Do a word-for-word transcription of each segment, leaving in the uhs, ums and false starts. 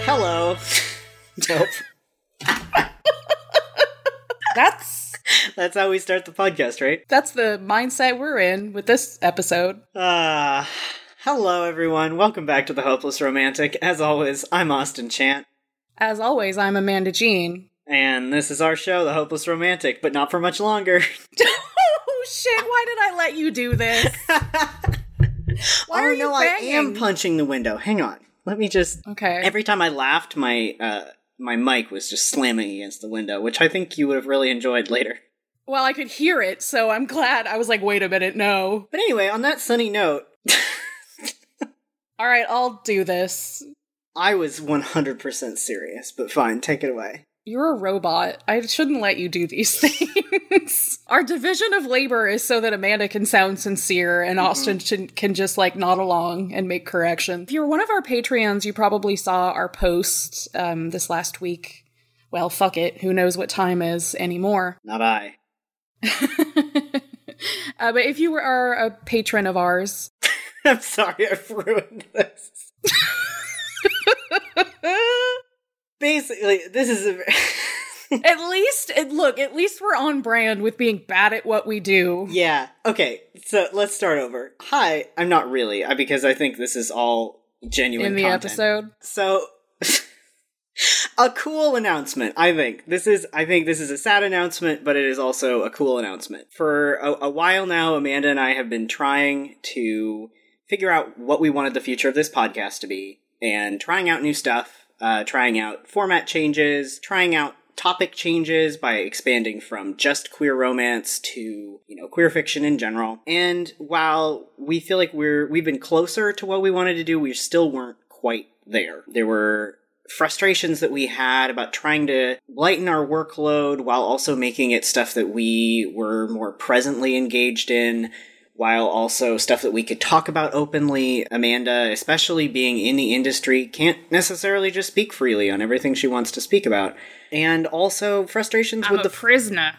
Hello. Nope. That's That's how we start the podcast, right? that's the mindset we're in with this episode. Uh, hello, everyone. Welcome back to The Hopeless Romantic. As always, I'm Austin Chant. As always, I'm Amanda Jean. And this is our show, The Hopeless Romantic, but not for much longer. Oh shit, why did I let you do this? Why oh, are you no, I banging? am punching the window. Hang on. Let me just... Okay. Every time I laughed, my uh, my mic was just slamming against the window, which I think you would have really enjoyed later. Well, I could hear it, so I'm glad. I was like, wait a minute, no. But anyway, on that sunny note... Alright, I'll do this. I was one hundred percent serious, but fine, take it away. You're a robot. I shouldn't let you do these things. Our division of labor is so that Amanda can sound sincere and mm-hmm. Austin should, can just, like, nod along and make corrections. If you're one of our Patreons, you probably saw our post um, this last week. Well, fuck it. Who knows what time is anymore. Not I. uh, but if you are a patron of ours... I'm sorry, I've ruined this. Basically, this is a... At least, look, at least we're on brand with being bad at what we do. Yeah, okay, so let's start over. Hi, I'm not really, because I think this is all genuine In the content. episode? So, a cool announcement, I think. This is, I think this is a sad announcement, but it is also a cool announcement. For a, a while now, Amanda and I have been trying to figure out what we wanted the future of this podcast to be, and trying out new stuff. Uh, trying out format changes, trying out topic changes by expanding from just queer romance to, you know, queer fiction in general. And while we feel like we're, we've been closer to what we wanted to do, we still weren't quite there. There were frustrations that we had about trying to lighten our workload while also making it stuff that we were more presently engaged in, while also stuff that we could talk about openly. Amanda, especially being in the industry, can't necessarily just speak freely on everything she wants to speak about. And also frustrations I'm with a the... prisoner.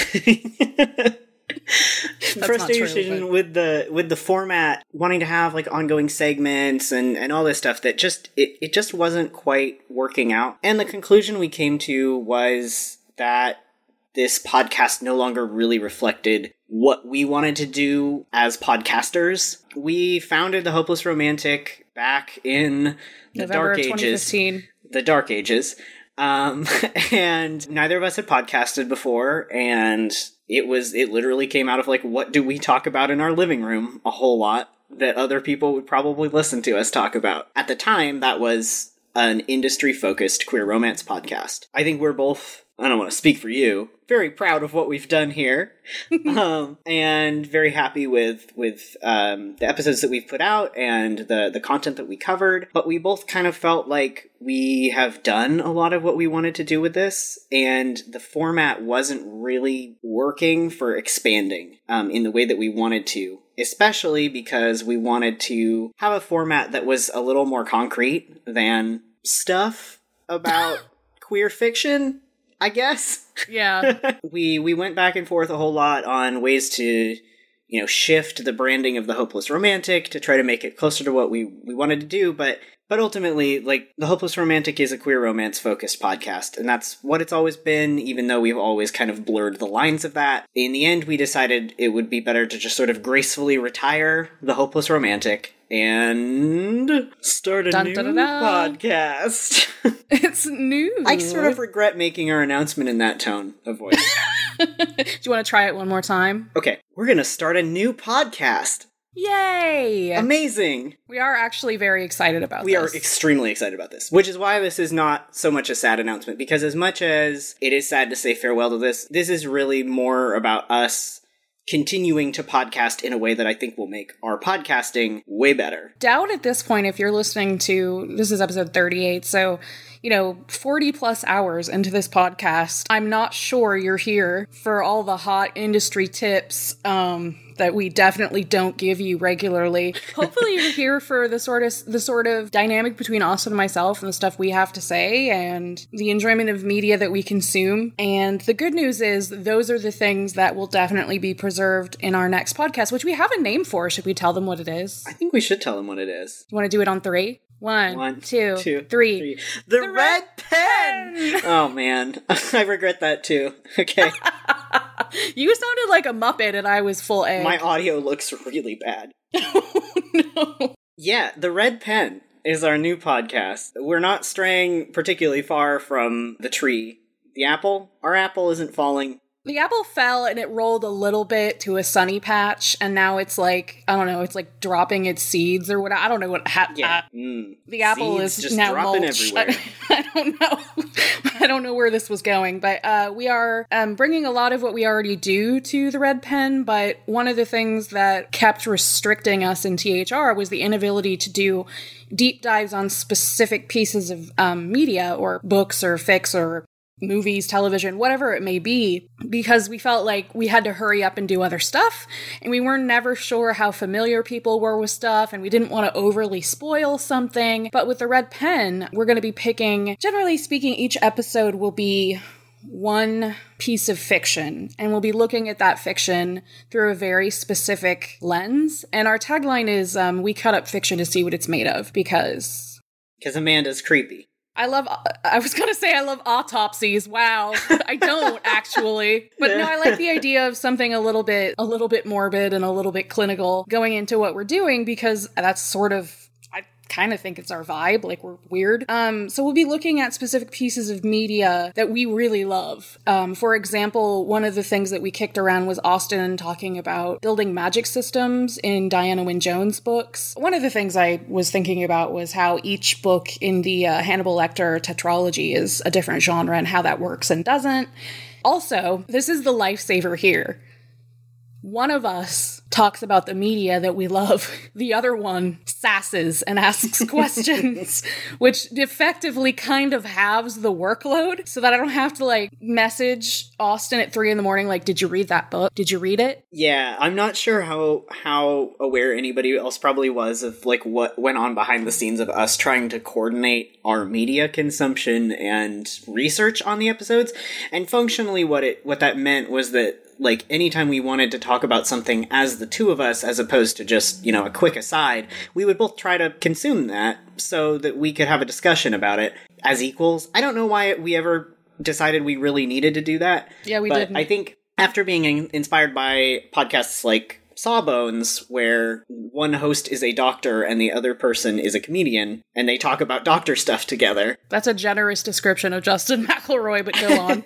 Frustration true, but... with the with the format, wanting to have like ongoing segments and, and all this stuff that just, it, it just wasn't quite working out. And the conclusion we came to was that this podcast no longer really reflected what we wanted to do as podcasters. We founded The Hopeless Romantic back in the November dark ages. twenty fifteen. The dark ages. Um, and neither of us had podcasted before, and it was, it literally came out of like, what do we talk about in our living room a whole lot that other people would probably listen to us talk about. At the time, that was an industry-focused queer romance podcast. I think we're both, I don't want to speak for you, very proud of what we've done here, um, and very happy with with um, the episodes that we've put out and the, the content that we covered. But we both kind of felt like we have done a lot of what we wanted to do with this, and the format wasn't really working for expanding um, in the way that we wanted to, especially because we wanted to have a format that was a little more concrete than stuff about queer fiction, I guess. Yeah. we we went back and forth a whole lot on ways to, you know, shift the branding of The Hopeless Romantic to try to make it closer to what we, we wanted to do, but but ultimately, like, The Hopeless Romantic is a queer romance-focused podcast, and that's what it's always been, even though we've always kind of blurred the lines of that. In the end, we decided it would be better to just sort of gracefully retire The Hopeless Romantic and start a Dun, new dun, dun, dun. podcast. It's new. I sort of regret making our announcement in that tone of voice. Do you want to try it one more time? Okay, we're gonna start a new podcast. Yay! Amazing! We are actually very excited about we this. We are extremely excited about this, which is why this is not so much a sad announcement, because as much as it is sad to say farewell to this, this is really more about us continuing to podcast in a way that I think will make our podcasting way better. Doubt at this point, if you're listening to, this is episode thirty-eight, so, you know, forty plus hours into this podcast, I'm not sure you're here for all the hot industry tips, um, that we definitely don't give you regularly. Hopefully you're here for the sort of the sort of dynamic between Austin and myself and the stuff we have to say and the enjoyment of media that we consume. And the good news is those are the things that will definitely be preserved in our next podcast, which we have a name for. Should we tell them what it is? I think we should tell them what it is. You want to do it on three? One, One, two, two, three. three. The, The red, red pen! pen! Oh, man. I regret that, too. Okay. You sounded like a Muppet and I was full egg. My audio looks really bad. Oh, no. Yeah, The Red Pen is our new podcast. We're not straying particularly far from the tree. The apple? Our apple isn't falling. The apple fell and it rolled a little bit to a sunny patch, and now it's like, I don't know, it's like dropping its seeds or what. I don't know what happened. Yeah. Mm. The apple Seeds is just now dropping mulch. everywhere. I, I don't know. I don't know where this was going, but uh, we are um, bringing a lot of what we already do to the Red Pen, but one of the things that kept restricting us in T H R was the inability to do deep dives on specific pieces of um, media or books or fics or movies, television, whatever it may be, because we felt like we had to hurry up and do other stuff, and we were never sure how familiar people were with stuff, and we didn't want to overly spoil something. But with the Red Pen, we're going to be picking, generally speaking, each episode will be one piece of fiction, and we'll be looking at that fiction through a very specific lens. And our tagline is, um, we cut up fiction to see what it's made of, because... Because Amanda's creepy. I love, I was going to say I love autopsies. Wow. I don't actually. But no, I like the idea of something a little bit, a little bit morbid and a little bit clinical going into what we're doing, because that's sort of, I kind of think it's our vibe, like we're weird. Um, so we'll be looking at specific pieces of media that we really love. Um, for example, one of the things that we kicked around was Austen talking about building magic systems in Diana Wynne Jones books. One of the things I was thinking about was how each book in the uh, Hannibal Lecter tetralogy is a different genre and how that works and doesn't. Also, this is the lifesaver here. One of us talks about the media that we love. The other one sasses and asks questions, which effectively kind of halves the workload so that I don't have to like message Austen at three in the morning like, did you read that book? Did you read it? Yeah, I'm not sure how how aware anybody else probably was of like what went on behind the scenes of us trying to coordinate our media consumption and research on the episodes. And functionally what it what that meant was that like anytime we wanted to talk about something as the two of us, as opposed to just, you know, a quick aside, we would both try to consume that so that we could have a discussion about it as equals. I don't know why we ever decided we really needed to do that. Yeah, we but didn't. I think after being in- inspired by podcasts like Sawbones, where one host is a doctor and the other person is a comedian, and they talk about doctor stuff together. That's a generous description of Justin McElroy, but go on.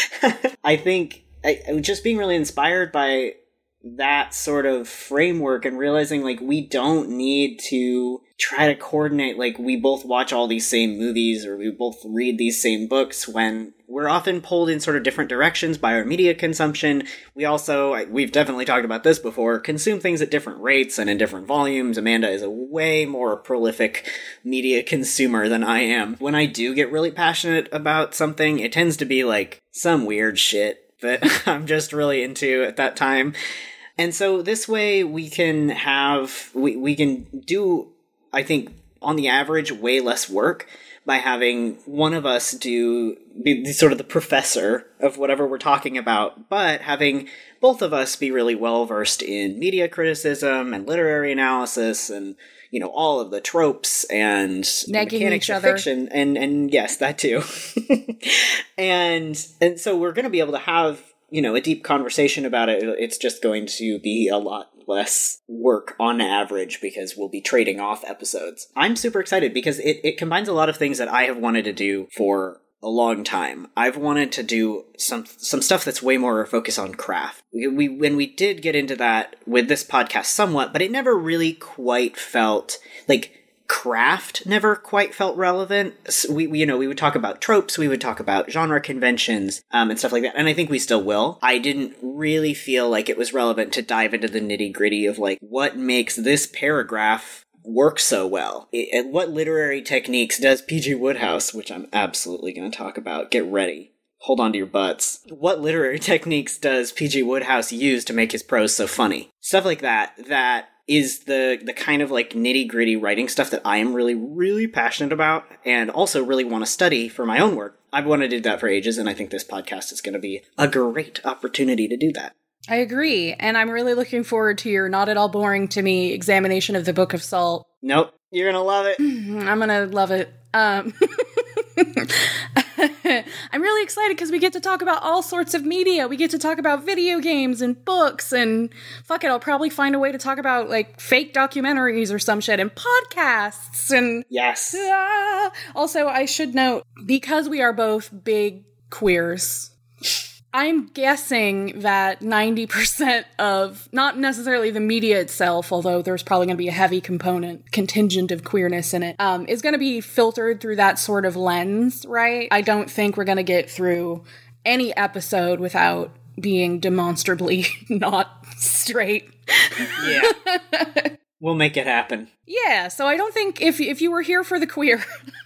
I think I, I, just being really inspired by that sort of framework and realizing like we don't need to try to coordinate like we both watch all these same movies or we both read these same books when we're often pulled in sort of different directions by our media consumption. We also, we've definitely talked about this before, consume things at different rates and in different volumes. Amanda is a way more prolific media consumer than I am. When I do get really passionate about something, it tends to be like some weird shit that I'm just really into at that time. And so this way we can have, we, we can do, I think, on the average, way less work by having one of us do be sort of the professor of whatever we're talking about, but having both of us be really well-versed in media criticism and literary analysis and, you know, all of the tropes and negging mechanics each of other. fiction. And, and yes, that too. and, and so we're going to be able to have, you know, a deep conversation about it. It's just going to be a lot less work on average because we'll be trading off episodes. I'm super excited because it, it combines a lot of things that I have wanted to do for a long time. I've wanted to do some some stuff that's way more focused on craft. We, we when we did get into that with this podcast somewhat, but it never really quite felt like craft never quite felt relevant. So we, we, you know, we would talk about tropes, we would talk about genre conventions, um, and stuff like that. And I think we still will. I didn't really feel like it was relevant to dive into the nitty gritty of like, what makes this paragraph work so well? It, and what literary techniques does P G Wodehouse, which I'm absolutely going to talk about, get ready. Hold on to your butts. What literary techniques does P G Wodehouse use to make his prose so funny? Stuff like that, that is the the kind of like nitty-gritty writing stuff that I am really, really passionate about and also really want to study for my own work. I've wanted to do that for ages, and I think this podcast is going to be a great opportunity to do that. I agree, and I'm really looking forward to your not at all boring to me examination of the Book of Salt. Nope. You're gonna love it. I'm gonna love it. Um, I'm really excited because we get to talk about all sorts of media. We get to talk about video games and books and fuck it, I'll probably find a way to talk about like fake documentaries or some shit and podcasts and yes. Ah. Also, I should note, because we are both big queers, I'm guessing that ninety percent of, not necessarily the media itself, although there's probably going to be a heavy component, contingent of queerness in it, um, is going to be filtered through that sort of lens, right? I don't think we're going to get through any episode without being demonstrably not straight. Yeah. We'll make it happen. Yeah, so I don't think if if you were here for the queer...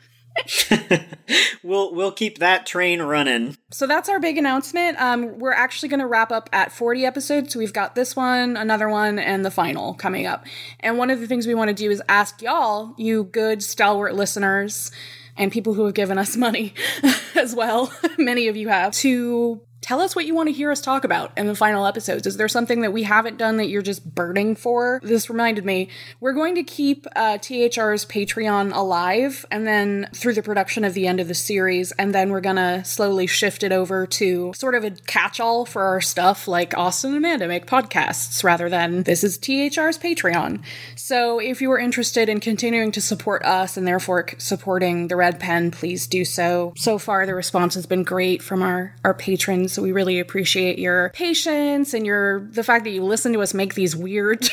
we'll we'll keep that train running. So that's our big announcement. Um, we're actually going to wrap up at forty episodes. So we've got this one, another one, and the final coming up. And one of the things we want to do is ask y'all, you good stalwart listeners, and people who have given us money as well, many of you have, to tell us what you want to hear us talk about in the final episodes. Is there something that we haven't done that you're just burning for? This reminded me, we're going to keep uh, T H R's Patreon alive, and then through the production of the end of the series, and then we're gonna slowly shift it over to sort of a catch-all for our stuff, like Austin and Amanda make podcasts, rather than this is T H R's Patreon. So if you are interested in continuing to support us, and therefore supporting the Red Pen, please do so. So far, the response has been great from our, our patrons. So we really appreciate your patience and your the fact that you listen to us make these weird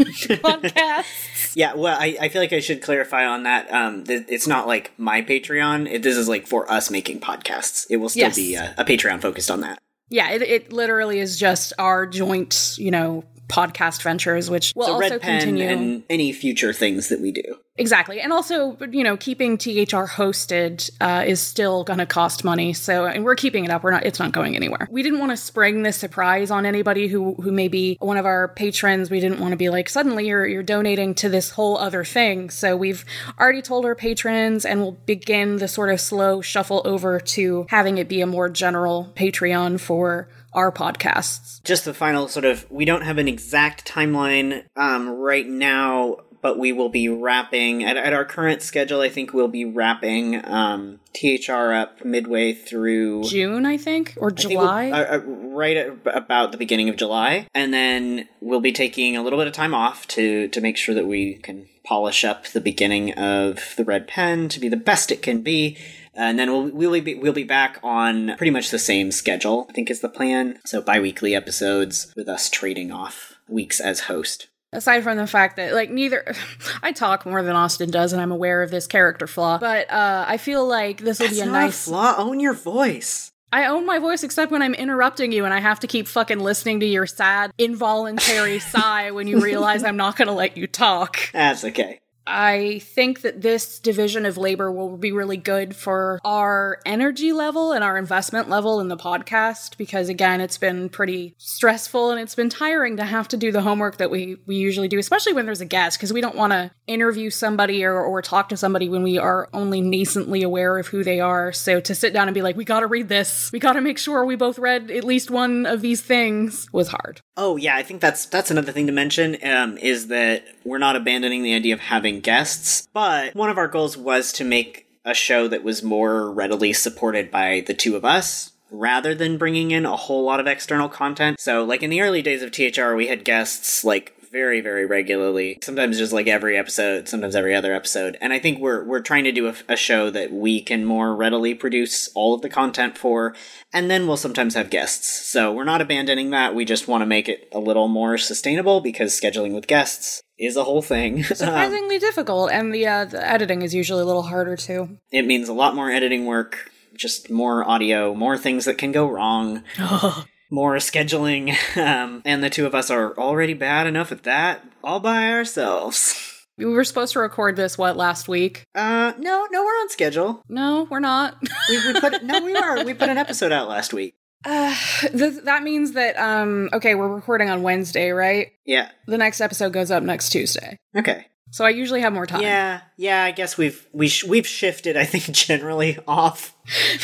podcasts. Yeah, well, I, I feel like I should clarify on that. Um, th- it's not like my Patreon. It, this is like for us making podcasts. It will still Yes. be a, a Patreon focused on that. Yeah, it, it literally is just our joint, you know, podcast ventures, which will so also Red Pen continue. And any future things that we do. Exactly. And also, you know, keeping T H R hosted uh, is still going to cost money. So, and we're keeping it up. We're not, it's not going anywhere. We didn't want to spring this surprise on anybody who, who may be one of our patrons. We didn't want to be like, suddenly you're, you're donating to this whole other thing. So we've already told our patrons, and we'll begin the sort of slow shuffle over to having it be a more general Patreon for our podcasts. Just the final sort of, we don't have an exact timeline um, right now, but we will be wrapping, at, at our current schedule, I think we'll be wrapping um, T H R up midway through... June, I think? Or I July? think we'll, uh, uh, right at about the beginning of July. And then we'll be taking a little bit of time off to, to make sure that we can polish up the beginning of the Red Pen to be the best it can be. And then we'll we'll be we'll be back on pretty much the same schedule, I think is the plan. So bi-weekly episodes with us trading off weeks as host. Aside from the fact that, like, neither... I talk more than Austin does, and I'm aware of this character flaw, but uh, I feel like this will That's be a not nice... a flaw. Own your voice. I own my voice except when I'm interrupting you and I have to keep fucking listening to your sad, involuntary sigh when you realize I'm not gonna let you talk. That's okay. I think that this division of labor will be really good for our energy level and our investment level in the podcast, because again, it's been pretty stressful and it's been tiring to have to do the homework that we, we usually do, especially when there's a guest, because we don't want to interview somebody or, or talk to somebody when we are only nascently aware of who they are. So to sit down and be like, we gotta read this, we gotta make sure we both read at least one of these things, was hard. Oh yeah, I think that's that's another thing to mention, um, is that we're not abandoning the idea of having guests, but one of our goals was to make a show that was more readily supported by the two of us, rather than bringing in a whole lot of external content. So, like, in the early days of T H R, we had guests, like, very, very regularly. Sometimes just, like, every episode, sometimes every other episode. And I think we're we're trying to do a, a show that we can more readily produce all of the content for, and then we'll sometimes have guests. So we're not abandoning that, we just want to make it a little more sustainable, because scheduling with guests is a whole thing. Surprisingly um, difficult, and the, uh, the editing is usually a little harder, too. It means a lot more editing work, just more audio, more things that can go wrong, more scheduling, um, and the two of us are already bad enough at that, all by ourselves. We were supposed to record this, what, last week? Uh, no, no, we're on schedule. No, we're not. we, we put, no, we are. We put an episode out last week. Uh, th- that means that, um, okay, we're recording on Wednesday, right? Yeah. The next episode goes up next Tuesday. Okay. So I usually have more time. Yeah, yeah, I guess we've we sh- we've shifted, I think, generally off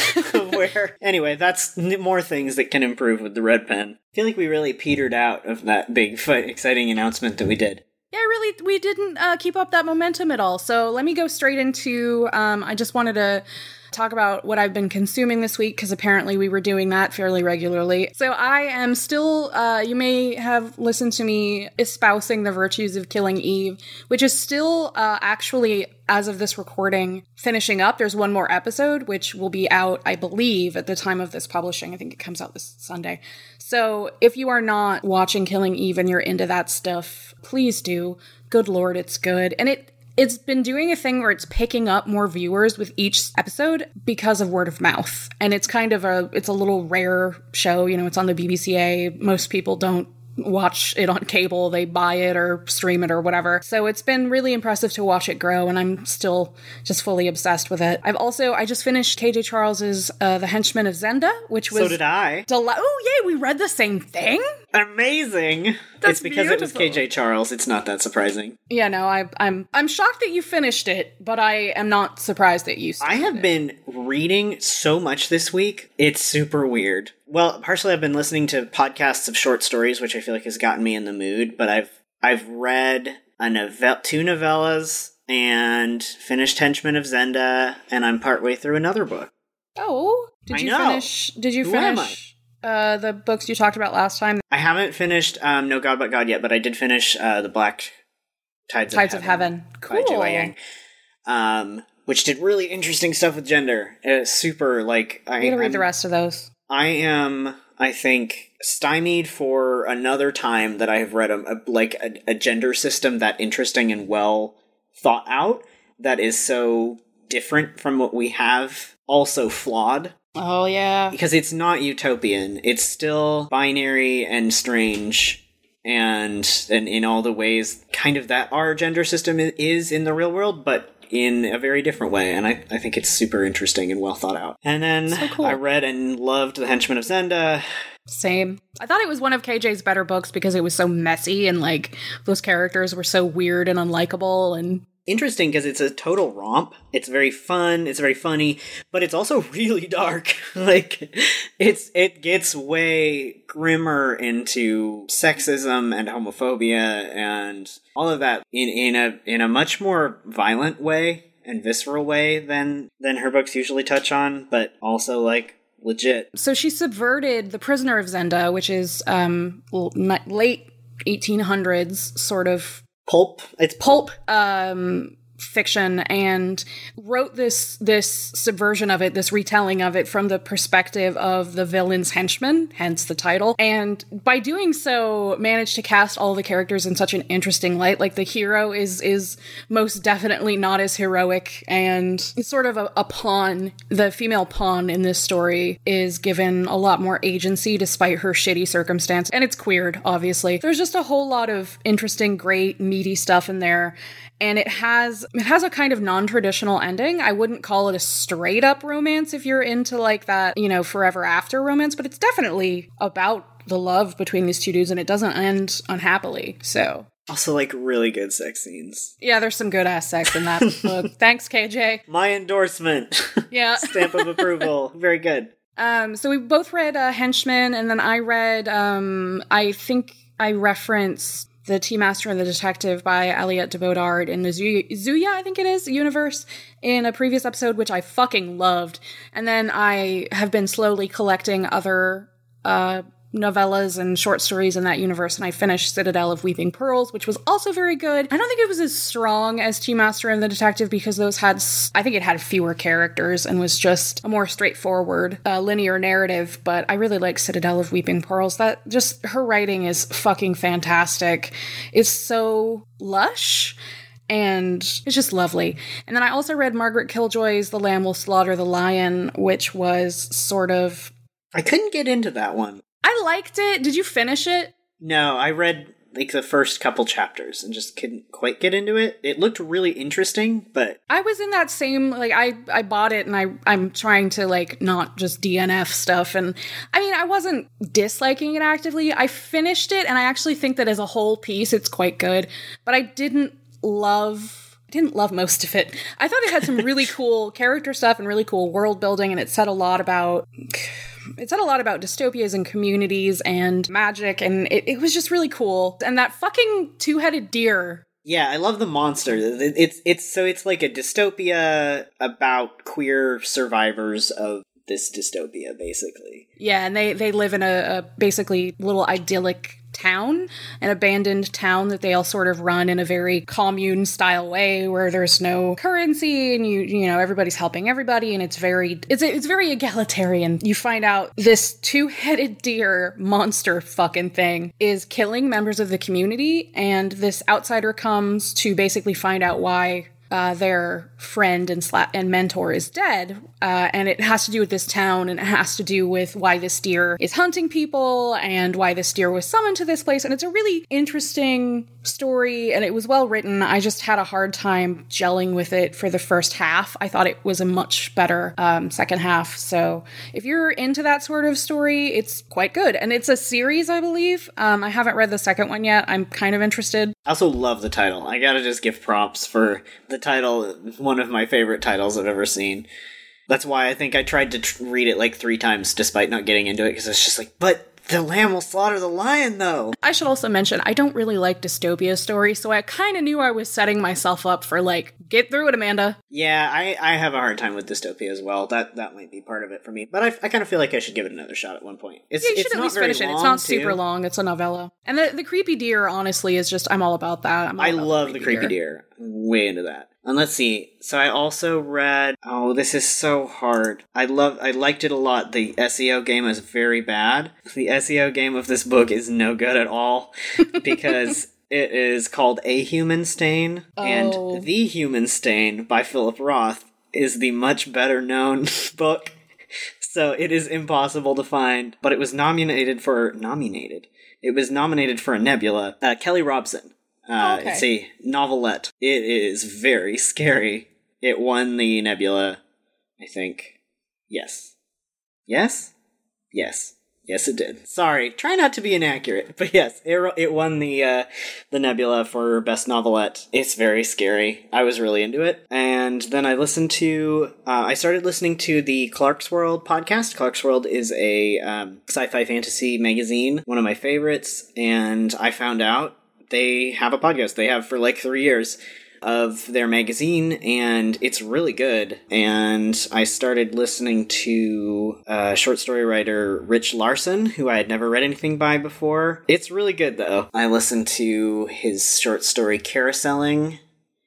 of where... Anyway, that's n- more things that can improve with the Red Pen. I feel like we really petered out of that big, f- exciting announcement that we did. Yeah, really, we didn't uh, keep up that momentum at all. So let me go straight into, um, I just wanted to talk about what I've been consuming this week, because apparently we were doing that fairly regularly. So I am still, uh, you may have listened to me espousing the virtues of Killing Eve, which is still uh, actually, as of this recording, finishing up. There's one more episode, which will be out, I believe, at the time of this publishing. I think it comes out this Sunday. So if you are not watching Killing Eve and you're into that stuff, please do. Good Lord, it's good. And it It's been doing a thing where it's picking up more viewers with each episode because of word of mouth. And it's kind of a, it's a little rare show. You know, it's on the B B C A. Most people don't watch it on cable. They buy it or stream it or whatever. So it's been really impressive to watch it grow, and I'm still just fully obsessed with it. I've also, I just finished K J Charles's uh, The Henchman of Zenda, which was... So did I. Del- oh, yay, we read the same thing? Amazing. That's it's because beautiful. It was K J Charles. It's not that surprising. Yeah, no, I, I'm I'm shocked that you finished it, but I am not surprised that you started I have it. been reading so much this week. It's super weird. Well, partially I've been listening to podcasts of short stories, which I feel like has gotten me in the mood, but I've I've read a novel- two novellas and finished Henchman of Zenda, and I'm partway through another book. Oh, did I you know. finish? Did you Who am finish uh, the books you talked about last time? I haven't finished um, No God But God yet, but I did finish uh, The Black Tides, Tides of of Heaven, Heaven. Cool. by J Y Yang, um, which did really interesting stuff with gender. It's super, like... I, I'm gonna read I'm- the rest of those. I am, I think, stymied for another time that I have read a, a like a, a gender system that interesting and well thought out, that is so different from what we have, also flawed. Oh, yeah. Because it's not utopian. It's still binary and strange, and, and in all the ways kind of that our gender system is in the real world, but in a very different way, and I, I think it's super interesting and well thought out. And then So cool. I read and loved The Henchman of Zenda. Same. I thought it was one of K J's better books because it was so messy and, like, those characters were so weird and unlikable and... Interesting because it's a total romp. It's very fun, it's very funny, but it's also really dark. Like, it's it gets way grimmer into sexism and homophobia and all of that in, in a in a much more violent way and visceral way than than her books usually touch on, but also, like, legit. So she subverted The Prisoner of Zenda, which is um l- late eighteen hundreds sort of Pulp. It's pulp um fiction, and wrote this this subversion of it, this retelling of it from the perspective of the villain's henchman, hence the title. And by doing so, managed to cast all the characters in such an interesting light. Like, the hero is is most definitely not as heroic, and sort of a, a pawn. The female pawn in this story is given a lot more agency despite her shitty circumstance, and it's queered, obviously. There's just a whole lot of interesting, great, meaty stuff in there. And it has it has a kind of non-traditional ending. I wouldn't call it a straight-up romance if you're into, like, that, you know, forever after romance, but it's definitely about the love between these two dudes, and it doesn't end unhappily, so... also, like, really good sex scenes. Yeah, there's some good-ass sex in that book. Thanks, K J. My endorsement. Yeah. Stamp of approval. Very good. Um, so we both read uh, Henchman, and then I read, um, I think I referenced The Tea Master and the Detective by Aliette de Bodard in the Zuya, Zuya, I think it is, universe, in a previous episode, which I fucking loved. And then I have been slowly collecting other uh, novellas and short stories in that universe, and I finished Citadel of Weeping Pearls, which was also very good. I don't think it was as strong as Tea Master and the Detective because those had, I think it had fewer characters and was just a more straightforward uh, linear narrative, but I really like Citadel of Weeping Pearls. That just, her writing is fucking fantastic. It's so lush, and it's just lovely. And then I also read Margaret Killjoy's The Lamb Will Slaughter the Lion, which was sort of... I couldn't get into that one. I liked it. Did you finish it? No, I read, like, the first couple chapters and just couldn't quite get into it. It looked really interesting, but... I was in that same, like, I, I bought it and I, I'm trying to, like, not just D N F stuff. And, I mean, I wasn't disliking it actively. I finished it, and I actually think that as a whole piece, it's quite good. But I didn't love... I didn't love most of it. I thought it had some really cool character stuff and really cool world building, and it said a lot about... it said a lot about dystopias and communities and magic, and it, it was just really cool. And that fucking two-headed deer. Yeah, I love the monster. It's it's so it's like a dystopia about queer survivors of this dystopia, basically. Yeah, and they, they live in a, a basically little idyllic town, an abandoned town that they all sort of run in a very commune style way where there's no currency and you you know everybody's helping everybody, and it's very it's it's very egalitarian. You find out this two-headed deer monster fucking thing is killing members of the community, and this outsider comes to basically find out why Uh, their friend and sla- and mentor is dead, uh, and it has to do with this town, and it has to do with why this deer is hunting people, and why this deer was summoned to this place, and it's a really interesting story, and it was well written. I just had a hard time gelling with it for the first half. I thought it was a much better um, second half, so if you're into that sort of story, it's quite good, and it's a series, I believe. Um, I haven't read the second one yet. I'm kind of interested. I also love the title. I gotta just give props for the title, one of my favorite titles I've ever seen. That's why I think I tried to tr- read it like three times despite not getting into it, because it's just like, but the lamb will slaughter the lion, though. I should also mention, I don't really like dystopia stories, so I kind of knew I was setting myself up for, like, get through it, Amanda. Yeah, I, I have a hard time with dystopia as well. That that might be part of it for me. But I, I kind of feel like I should give it another shot at one point. It's, yeah, you it's should at not least very finish it. long, It's not too. super long. It's a novella. And the, the creepy deer, honestly, is just, I'm all about that. I'm all I about love the creepy deer. deer. I'm way into that. And let's see. So I also read. Oh, this is so hard. I love. I liked it a lot. The S E O game is very bad. The S E O game of this book is no good at all because it is called A Human Stain, oh. and The Human Stain by Philip Roth is the much better known book. So it is impossible to find. But it was nominated for nominated. It was nominated for a Nebula. Uh, Kelly Robson. Uh, okay. It's a novelette. It is very scary. It won the Nebula, I think. Yes. Yes? Yes. Yes, it did. Sorry, try not to be inaccurate, but yes, it, it won the uh, the Nebula for Best Novelette. It's very scary. I was really into it. And then I listened to, uh, I started listening to the Clarkesworld podcast. Clarkesworld is a um, sci-fi fantasy magazine, one of my favorites, and I found out they have a podcast. They have for like three years of their magazine, and it's really good. And I started listening to uh, short story writer Rich Larson, who I had never read anything by before. It's really good, though. I listened to his short story Carouseling,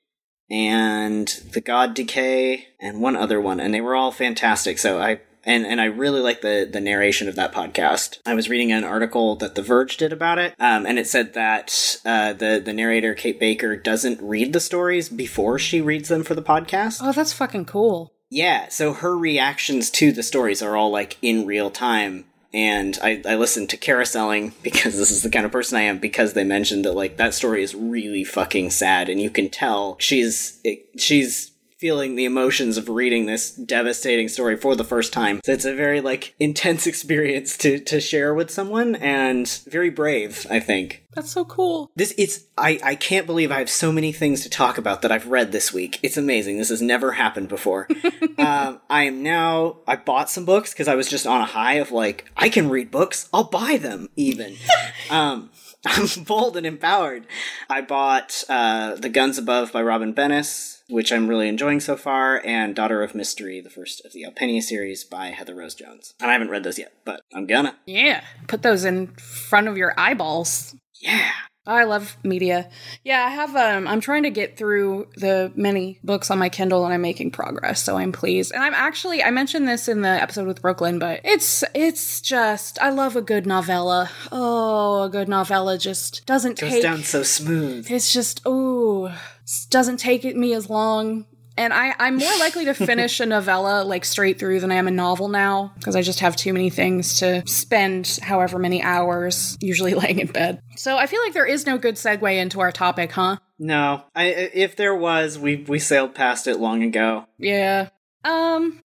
and The God Decay, and one other one, and they were all fantastic. So I And and I really like the, the narration of that podcast. I was reading an article that The Verge did about it, um, and it said that uh, the, the narrator, Kate Baker, doesn't read the stories before she reads them for the podcast. Oh, that's fucking cool. Yeah, so her reactions to the stories are all, like, in real time. And I, I listened to Carouseling, because this is the kind of person I am, because they mentioned that, like, that story is really fucking sad, and you can tell she's she's... feeling the emotions of reading this devastating story for the first time. So it's a very, like, intense experience to, to share with someone, and very brave, I think. That's so cool. This, it's, I, I can't believe I have so many things to talk about that I've read this week. It's amazing. This has never happened before. um, I am now, I bought some books because I was just on a high of, like, I can read books. I'll buy them, even. um, I'm bold and empowered. I bought uh, The Guns Above by Robin Bennis, which I'm really enjoying so far, and Daughter of Mystery, the first of the Alpenia series by Heather Rose Jones. And I haven't read those yet, but I'm gonna. Yeah, put those in front of your eyeballs. Yeah. Oh, I love media. Yeah, I have, um, I'm trying to get through the many books on my Kindle, and I'm making progress, so I'm pleased. And I'm actually, I mentioned this in the episode with Brooklyn, but it's, it's just, I love a good novella. Oh, a good novella just doesn't Goes take... down so smooth. It's just, ooh, doesn't take it me as long. And I, I'm more likely to finish a novella, like, straight through than I am a novel now, because I just have too many things to spend however many hours, usually laying in bed. So I feel like there is no good segue into our topic, huh? No. I, if there was, we we sailed past it long ago. Yeah. Um...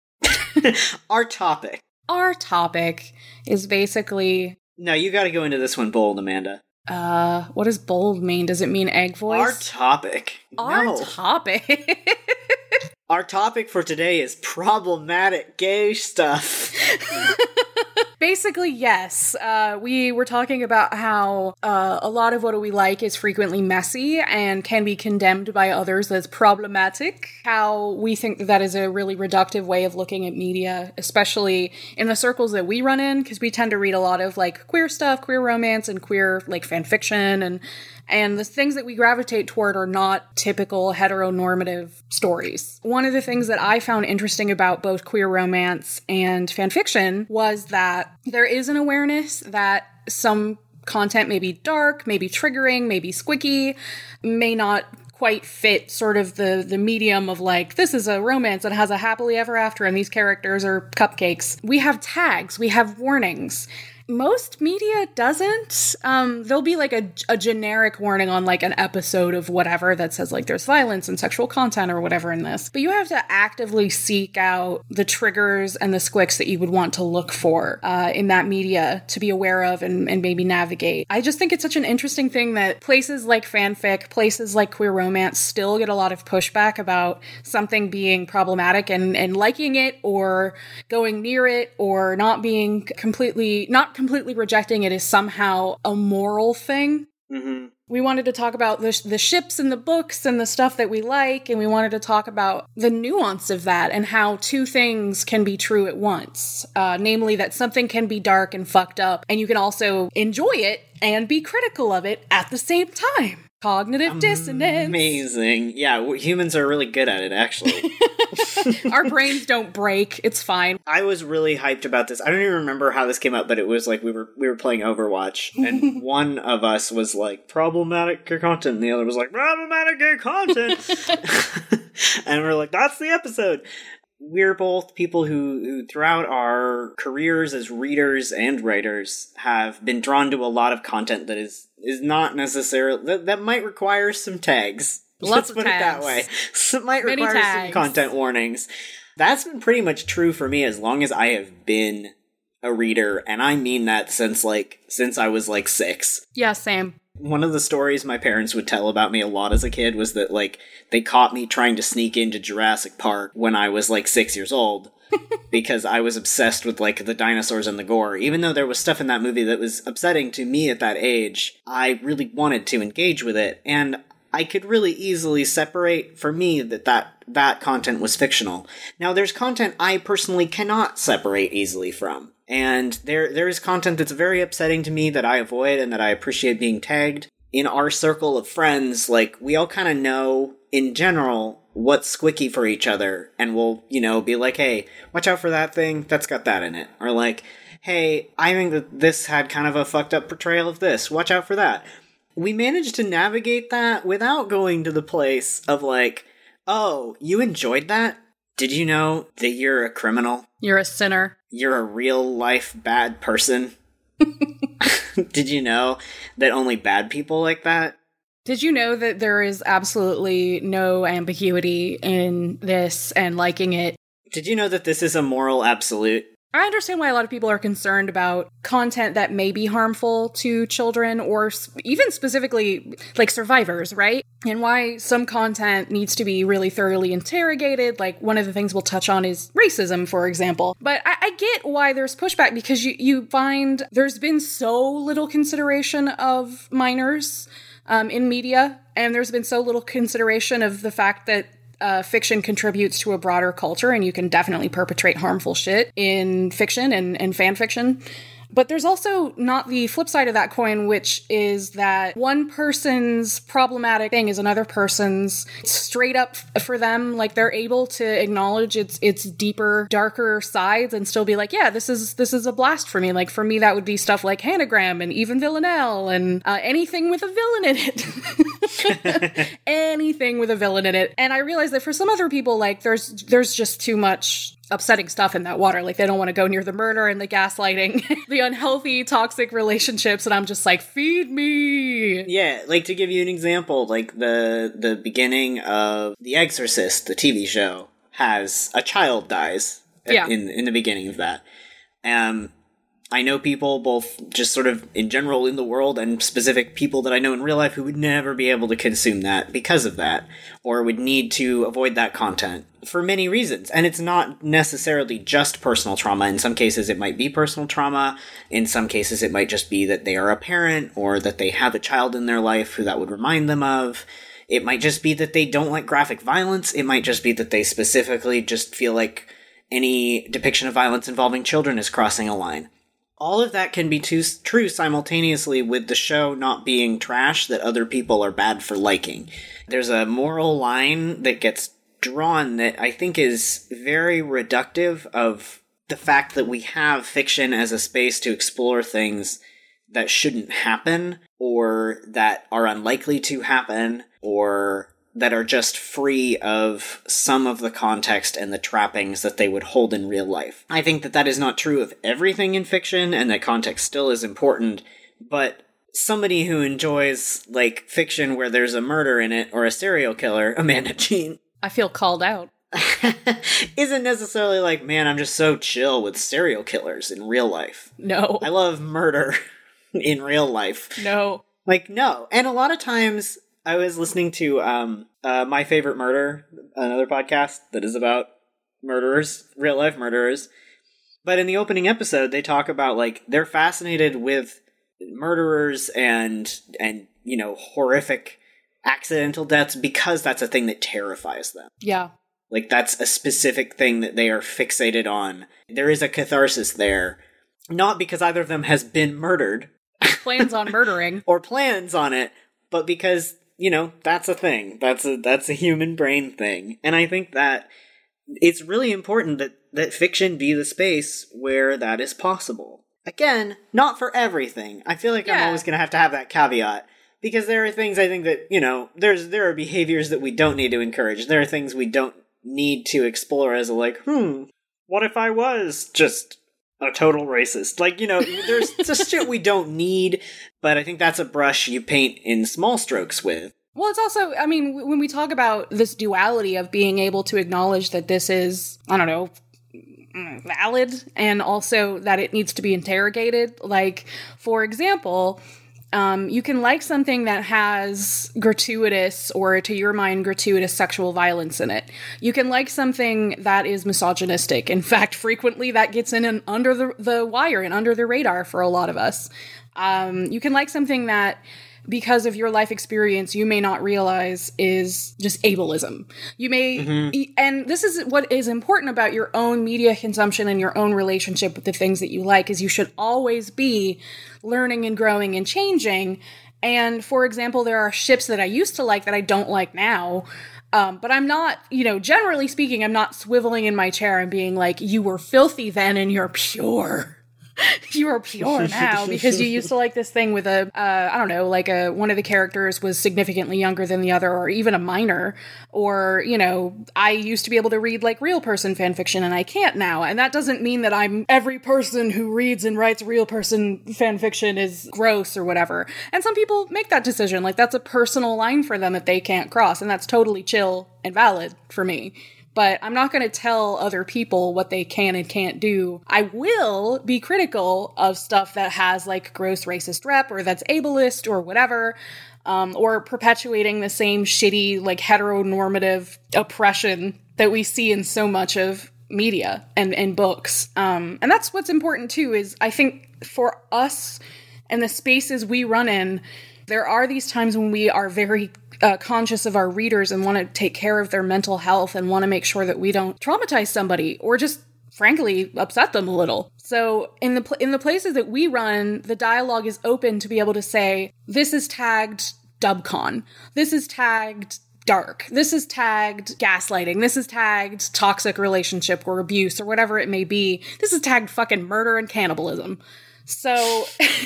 Our topic. Our topic is basically... No, you gotta go into this one bold, Amanda. Uh, what does bold mean? Does it mean egg voice? Our topic. Our no. topic. Our topic for today is problematic gay stuff. Basically, yes. Uh, we were talking about how uh, a lot of what we like is frequently messy and can be condemned by others as problematic. How we think that that is a really reductive way of looking at media, especially in the circles that we run in, because we tend to read a lot of like queer stuff, queer romance, and queer like fan fiction, and And the things that we gravitate toward are not typical heteronormative stories. One of the things that I found interesting about both queer romance and fanfiction was that there is an awareness that some content may be dark, may be triggering, may be squicky, may not quite fit sort of the, the medium of like, this is a romance that has a happily ever after and these characters are cupcakes. We have tags, we have warnings. Most media doesn't. Um, there'll be like a, a generic warning on like an episode of whatever that says like there's violence and sexual content or whatever in this. But you have to actively seek out the triggers and the squicks that you would want to look for uh, in that media to be aware of and, and maybe navigate. I just think it's such an interesting thing that places like fanfic, places like queer romance still get a lot of pushback about something being problematic and, and liking it or going near it or not being completely, not completely rejecting it is somehow a moral thing. Mm-hmm. We wanted to talk about the, the ships and the books and the stuff that we like, and we wanted to talk about the nuance of that and how two things can be true at once. Uh, namely, that something can be dark and fucked up, and you can also enjoy it and be critical of it at the same time. Cognitive dissonance. Amazing. Yeah, humans are really good at it, actually. Our brains don't break. It's fine. I was really hyped about this. I don't even remember how this came up, but it was like we were we were playing Overwatch, and one of us was like, problematic gay content, and the other was like, problematic gay content. And we're like, that's the episode. We're both people who, who throughout our careers as readers and writers have been drawn to a lot of content that is is not necessarily that, that might require some tags. Lots Let's of put tags. it that way. So it might Many require tags. some content warnings. That's been pretty much true for me as long as I have been a reader, and I mean that since like since I was like six. Yeah, same. One of the stories my parents would tell about me a lot as a kid was that, like, they caught me trying to sneak into Jurassic Park when I was, like, six years old because I was obsessed with, like, the dinosaurs and the gore. Even though there was stuff in that movie that was upsetting to me at that age, I really wanted to engage with it. And I could really easily separate, for me, that that, that content was fictional. Now, there's content I personally cannot separate easily from. And there there is content that's very upsetting to me that I avoid and that I appreciate being tagged. In our circle of friends, like, we all kind of know, in general, what's squicky for each other. And we'll, you know, be like, hey, watch out for that thing, that's got that in it. Or like, hey, I think that this had kind of a fucked up portrayal of this, watch out for that. We managed to navigate that without going to the place of like, oh, you enjoyed that? Did you know that you're a criminal? You're a sinner. You're a real-life bad person? Did you know that only bad people like that? Did you know that there is absolutely no ambiguity in this and liking it? Did you know that this is a moral absolute? I understand why a lot of people are concerned about content that may be harmful to children or even specifically like survivors, right? And why some content needs to be really thoroughly interrogated. Like one of the things we'll touch on is racism, for example. But I, I get why there's pushback because you, you find there's been so little consideration of minors um, in media, and there's been so little consideration of the fact that Uh, fiction contributes to a broader culture, and you can definitely perpetrate harmful shit in fiction and, and fan fiction. But there's also not the flip side of that coin, which is that one person's problematic thing is another person's straight up f- for them. Like they're able to acknowledge its its deeper, darker sides and still be like, yeah, this is this is a blast for me. Like for me, that would be stuff like Hanagram and Even Villanelle and uh, anything with a villain in it. Anything with a villain in it. And I realize that for some other people, like there's there's just too much upsetting stuff in that water. Like they don't want to go near the murder and the gaslighting, the unhealthy, toxic relationships. And I'm just like, feed me. Yeah, like to give you an example, like the the beginning of The Exorcist, the T V show, has a child dies yeah. in in the beginning of that. Um, I know people, both just sort of in general in the world and specific people that I know in real life, who would never be able to consume that because of that, or would need to avoid that content for many reasons. And it's not necessarily just personal trauma. In some cases, it might be personal trauma. In some cases, it might just be that they are a parent or that they have a child in their life who that would remind them of. It might just be that they don't like graphic violence. It might just be that they specifically just feel like any depiction of violence involving children is crossing a line. All of that can be too, true simultaneously with the show not being trash that other people are bad for liking. There's a moral line that gets drawn that I think is very reductive of the fact that we have fiction as a space to explore things that shouldn't happen, or that are unlikely to happen, or that are just free of some of the context and the trappings that they would hold in real life. I think that that is not true of everything in fiction, and that context still is important, but somebody who enjoys, like, fiction where there's a murder in it, or a serial killer, Amanda Jean, I feel called out. isn't necessarily like, man, I'm just so chill with serial killers in real life. No. I love murder in real life. No. Like, no. And a lot of times, I was listening to um, uh, My Favorite Murder, another podcast that is about murderers, real-life murderers. But in the opening episode, they talk about, like, they're fascinated with murderers and, and you know, horrific accidental deaths because that's a thing that terrifies them. Yeah. Like, that's a specific thing that they are fixated on. There is a catharsis there. Not because either of them has been murdered. Plans on murdering. Or plans on it, but because, you know, that's a thing. That's a that's a human brain thing. And I think that it's really important that, that fiction be the space where that is possible. Again, not for everything. I feel like yeah. I'm always going to have to have that caveat. Because there are things I think that, you know, there's there are behaviors that we don't need to encourage. There are things we don't need to explore as a, like, hmm, what if I was just a total racist? Like, you know, there's just shit we don't need, but I think that's a brush you paint in small strokes with. Well, it's also, I mean, when we talk about this duality of being able to acknowledge that this is, I don't know, valid, and also that it needs to be interrogated. Like, for example, Um, you can like something that has gratuitous, or to your mind, gratuitous sexual violence in it. You can like something that is misogynistic. In fact, frequently that gets in and under the, the wire and under the radar for a lot of us. Um, you can like something that, because of your life experience, you may not realize is just ableism. You may, mm-hmm. and this is what is important about your own media consumption and your own relationship with the things that you like, is you should always be learning and growing and changing. And for example, there are ships that I used to like that I don't like now. Um, but I'm not, you know, generally speaking, I'm not swiveling in my chair and being like, you were filthy then and you're pure. You are pure now because you used to like this thing with a, uh, I don't know, like a, one of the characters was significantly younger than the other, or even a minor, or, you know, I used to be able to read like real person fan fiction and I can't now. And that doesn't mean that I'm every person who reads and writes real person fan fiction is gross or whatever. And some people make that decision. Like, that's a personal line for them that they can't cross. And that's totally chill and valid for me. But I'm not going to tell other people what they can and can't do. I will be critical of stuff that has, like, gross racist rep, or that's ableist, or whatever, um, or perpetuating the same shitty, like, heteronormative oppression that we see in so much of media and, and books. Um, and that's what's important, too, is I think for us and the spaces we run in, there are these times when we are very uh, conscious of our readers and want to take care of their mental health and want to make sure that we don't traumatize somebody or just, frankly, upset them a little. So in the pl- in the places that we run, the dialogue is open to be able to say, this is tagged dubcon. This is tagged dark. This is tagged gaslighting. This is tagged toxic relationship or abuse or whatever it may be. This is tagged fucking murder and cannibalism. So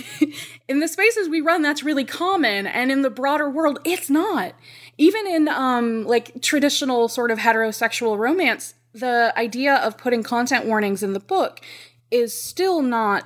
in the spaces we run, that's really common. And in the broader world, it's not. Even in um, like traditional sort of heterosexual romance, the idea of putting content warnings in the book is still not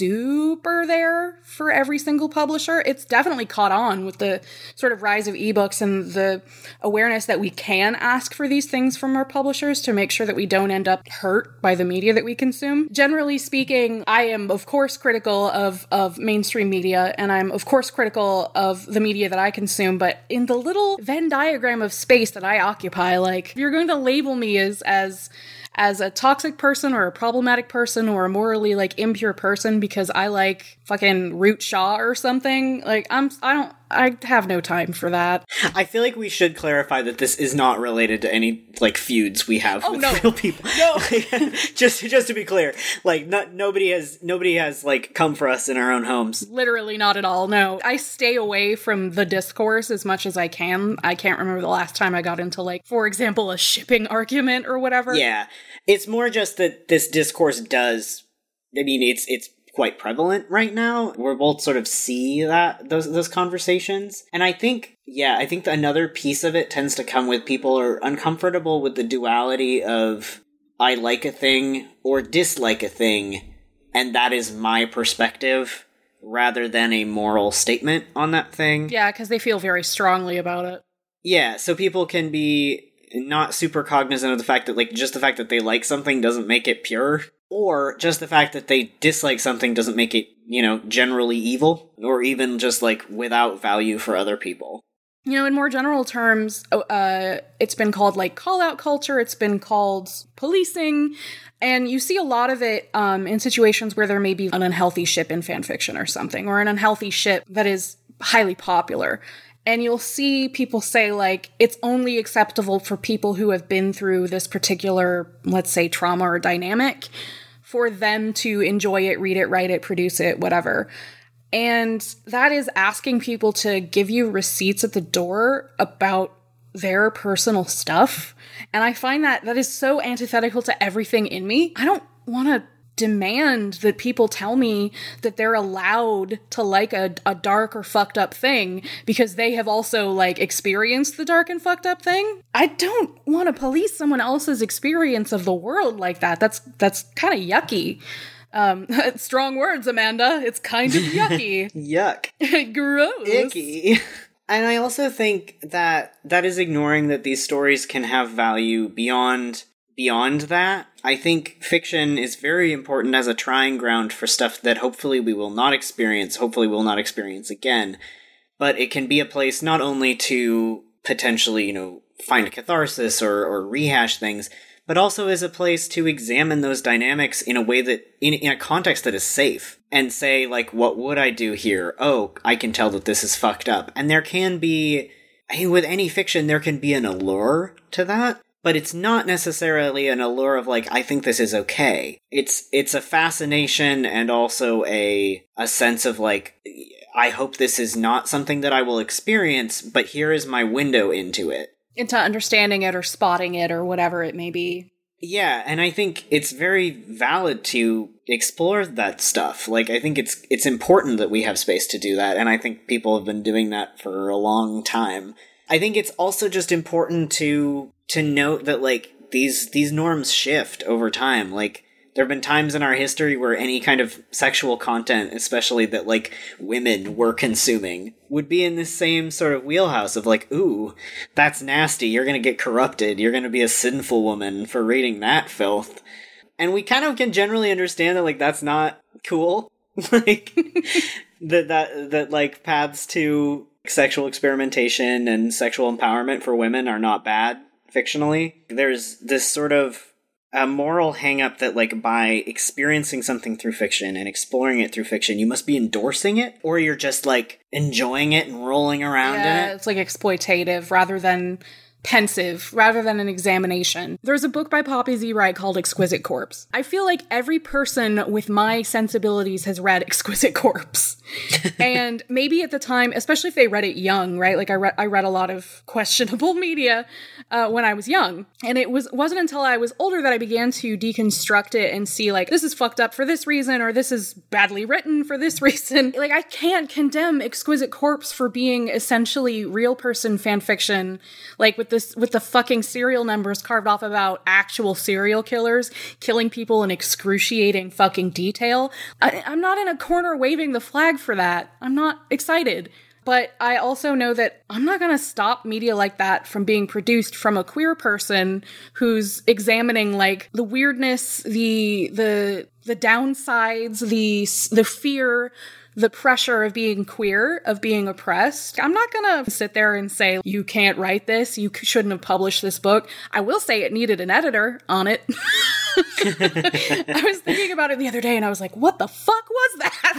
super there for every single publisher. It's definitely caught on with the sort of rise of ebooks and the awareness that we can ask for these things from our publishers to make sure that we don't end up hurt by the media that we consume. Generally speaking, I am, of course, critical of, of mainstream media, and I'm, of course, critical of the media that I consume, but in the little Venn diagram of space that I occupy, like, if you're going to label me as, as, as a toxic person or a problematic person or a morally, like, impure person because I like fucking Root Shaw or something, like, I'm, I don't, I have no time for that. I feel like we should clarify that this is not related to any, like, feuds we have oh, with no. real people. No. just, just to be clear, like, not, nobody has, nobody has, like, come for us in our own homes. Literally not at all, no. I stay away from the discourse as much as I can. I can't remember the last time I got into, like, for example, a shipping argument or whatever. Yeah. It's more just that this discourse does, I mean, it's, it's, quite prevalent right now. We're both sort of see that those those conversations. And I think, yeah, I think another piece of it tends to come with people are uncomfortable with the duality of I like a thing or dislike a thing, and that is my perspective rather than a moral statement on that thing. Yeah, because they feel very strongly about it. Yeah, so people can be not super cognizant of the fact that, like, just the fact that they like something doesn't make it pure. Or just the fact that they dislike something doesn't make it, you know, generally evil, or even just, like, without value for other people. You know, in more general terms, uh, it's been called, like, call-out culture, it's been called policing, and you see a lot of it um, in situations where there may be an unhealthy ship in fanfiction or something, or an unhealthy ship that is highly popular. And you'll see people say, like, it's only acceptable for people who have been through this particular, let's say, trauma or dynamic, for them to enjoy it, read it, write it, produce it, whatever. And that is asking people to give you receipts at the door about their personal stuff. And I find that that is so antithetical to everything in me. I don't want to demand that people tell me that they're allowed to like a, a dark or fucked up thing because they have also, like, experienced the dark and fucked up thing. I don't want to police someone else's experience of the world like that. That's that's kind of yucky. Um, strong words, Amanda. It's kind of yucky. Yuck. Gross. Icky. And I also think that that is ignoring that these stories can have value beyond Beyond that. I think fiction is very important as a trying ground for stuff that hopefully we will not experience, hopefully we'll not experience again. But it can be a place not only to potentially, you know, find catharsis or, or rehash things, but also as a place to examine those dynamics in a way that, in, in a context that is safe. And say, like, what would I do here? Oh, I can tell that this is fucked up. And there can be, I mean, with any fiction, there can be an allure to that. But it's not necessarily an allure of, like, I think this is okay. It's it's a fascination and also a a sense of, like, I hope this is not something that I will experience, but here is my window into it. Into understanding it or spotting it or whatever it may be. Yeah, and I think it's very valid to explore that stuff. Like, I think it's it's important that we have space to do that, and I think people have been doing that for a long time. I think it's also just important to to note that, like, these these norms shift over time. Like, there have been times in our history where any kind of sexual content, especially that, like, women were consuming, would be in the same sort of wheelhouse of, like, ooh, that's nasty, you're gonna get corrupted, you're gonna be a sinful woman for reading that filth. And we kind of can generally understand that, like, that's not cool. Like, that, that, that, like, paths to sexual experimentation and sexual empowerment for women are not bad. Fictionally, there's this sort of a moral hang-up that, like, by experiencing something through fiction and exploring it through fiction, you must be endorsing it, or you're just, like, enjoying it and rolling around yeah, in it. It's, like, exploitative rather than pensive, rather than an examination. There's a book by Poppy Z. Wright called Exquisite Corpse. I feel like every person with my sensibilities has read Exquisite Corpse. And maybe at the time, especially if they read it young, right? Like, I read I read a lot of questionable media uh, when I was young. And it was, wasn't until I was older that I began to deconstruct it and see, like, this is fucked up for this reason, or this is badly written for this reason. Like, I can't condemn Exquisite Corpse for being essentially real person fan fiction, like, with this with the fucking serial numbers carved off about actual serial killers killing people in excruciating fucking detail. I, I'm not in a corner waving the flag for that. I'm not excited. But I also know that I'm not going to stop media like that from being produced from a queer person who's examining like the weirdness, the the the downsides, the the fear, the pressure of being queer, of being oppressed. I'm not going to sit there and say, you can't write this, you shouldn't have published this book. I will say it needed an editor on it. I was thinking about it the other day and I was like, what the fuck was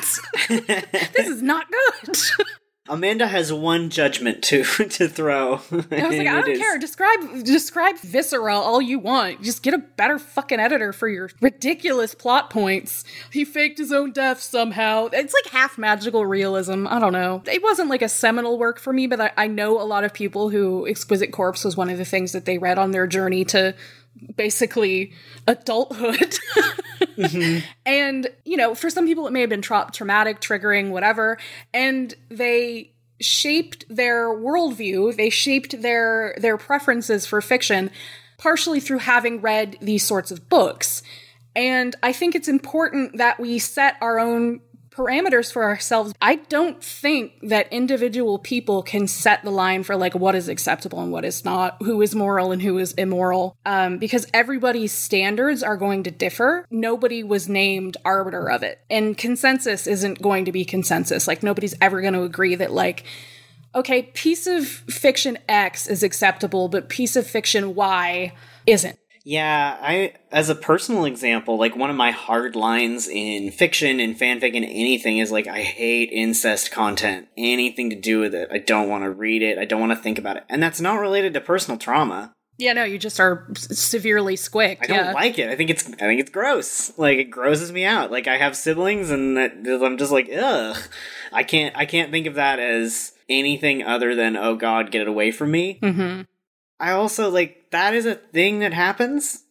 that? This is not good. Amanda has one judgment to to throw. I was like, I don't is... care. Describe describe viscera all you want. Just get a better fucking editor for your ridiculous plot points. He faked his own death somehow. It's like half magical realism. I don't know. It wasn't like a seminal work for me, but I, I know a lot of people who Exquisite Corpse was one of the things that they read on their journey to basically adulthood. Mm-hmm. And, you know, for some people it may have been tra- traumatic, triggering, whatever. And they shaped their worldview, they shaped their their preferences for fiction partially through having read these sorts of books. And I think it's important that we set our own parameters for ourselves. I don't think that individual people can set the line for like what is acceptable and what is not, who is moral and who is immoral, um, because everybody's standards are going to differ. Nobody was named arbiter of it. And consensus isn't going to be consensus. Like nobody's ever going to agree that like, okay, piece of fiction X is acceptable, but piece of fiction Y isn't. Yeah, I, as a personal example, like one of my hard lines in fiction and fanfic and anything is like, I hate incest content. Anything to do with it. I don't want to read it. I don't want to think about it. And that's not related to personal trauma. Yeah, no, you just are severely squicked. I don't yeah. like it. I think it's, I think it's gross. Like it grosses me out. Like I have siblings and I'm just like, ugh. I can't, I can't think of that as anything other than, oh God, get it away from me. Mm-hmm. I also, like, that is a thing that happens,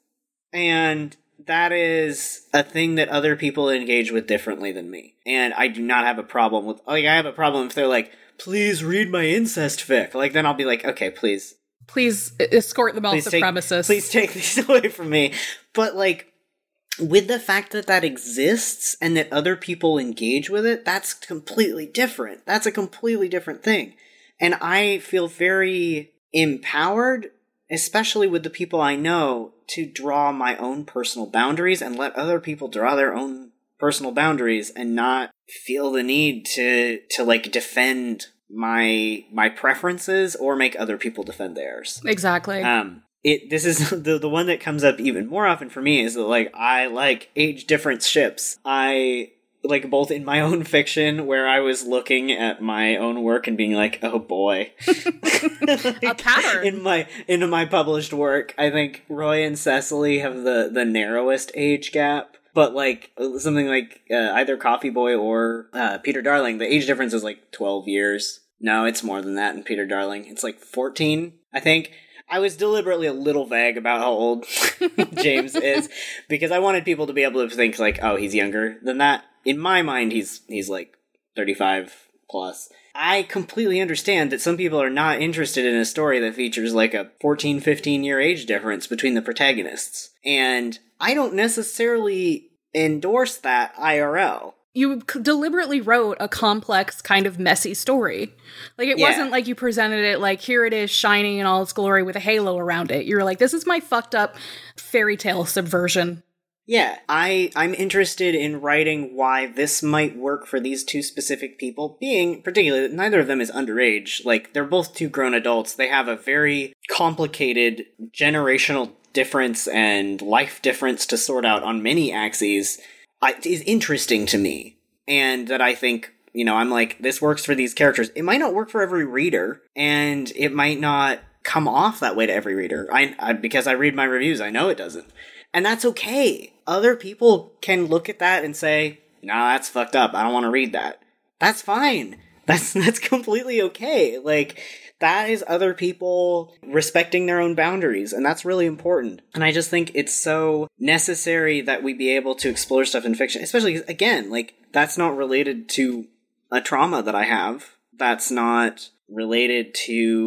and that is a thing that other people engage with differently than me. And I do not have a problem with, like, I have a problem if they're like, please read my incest fic. Like, then I'll be like, okay, please. Please escort them off please the take, premises. Please take these away from me. But, like, with the fact that that exists and that other people engage with it, that's completely different. That's a completely different thing. And I feel very empowered, especially with the people I know, to draw my own personal boundaries and let other people draw their own personal boundaries and not feel the need to to like defend my my preferences or make other people defend theirs. Exactly. Um it this is the the one that comes up even more often for me is that like I like age difference ships. I like both in my own fiction where I was looking at my own work and being like, oh boy. Like, a pattern. In my in my published work, I think Roy and Cecily have the, the narrowest age gap. But like something like uh, either Coffee Boy or uh, Peter Darling, the age difference is like twelve years. No, it's more than that in Peter Darling. It's like fourteen, I think. I was deliberately a little vague about how old James is because I wanted people to be able to think like, oh, he's younger than that. In my mind, he's he's like thirty-five plus. I completely understand that some people are not interested in a story that features like a fourteen, fifteen year age difference between the protagonists. And I don't necessarily endorse that I R L. You deliberately wrote a complex, kind of messy story. Like, it yeah. wasn't like you presented it like, here it is, shining in all its glory with a halo around it. You were like, this is my fucked up fairy tale subversion. Yeah, I, I'm interested in writing why this might work for these two specific people, being particularly that neither of them is underage. Like, they're both two grown adults. They have a very complicated generational difference and life difference to sort out on many axes. I, is interesting to me, and that I think, you know, I'm like, this works for these characters. It might not work for every reader, and it might not come off that way to every reader. I, I because I read my reviews, I know it doesn't. And that's okay. Other people can look at that and say, nah, that's fucked up. I don't want to read that. That's fine. That's that's completely okay. Like, that is other people respecting their own boundaries, and that's really important. And I just think it's so necessary that we be able to explore stuff in fiction, especially, again, like, that's not related to a trauma that I have. That's not related to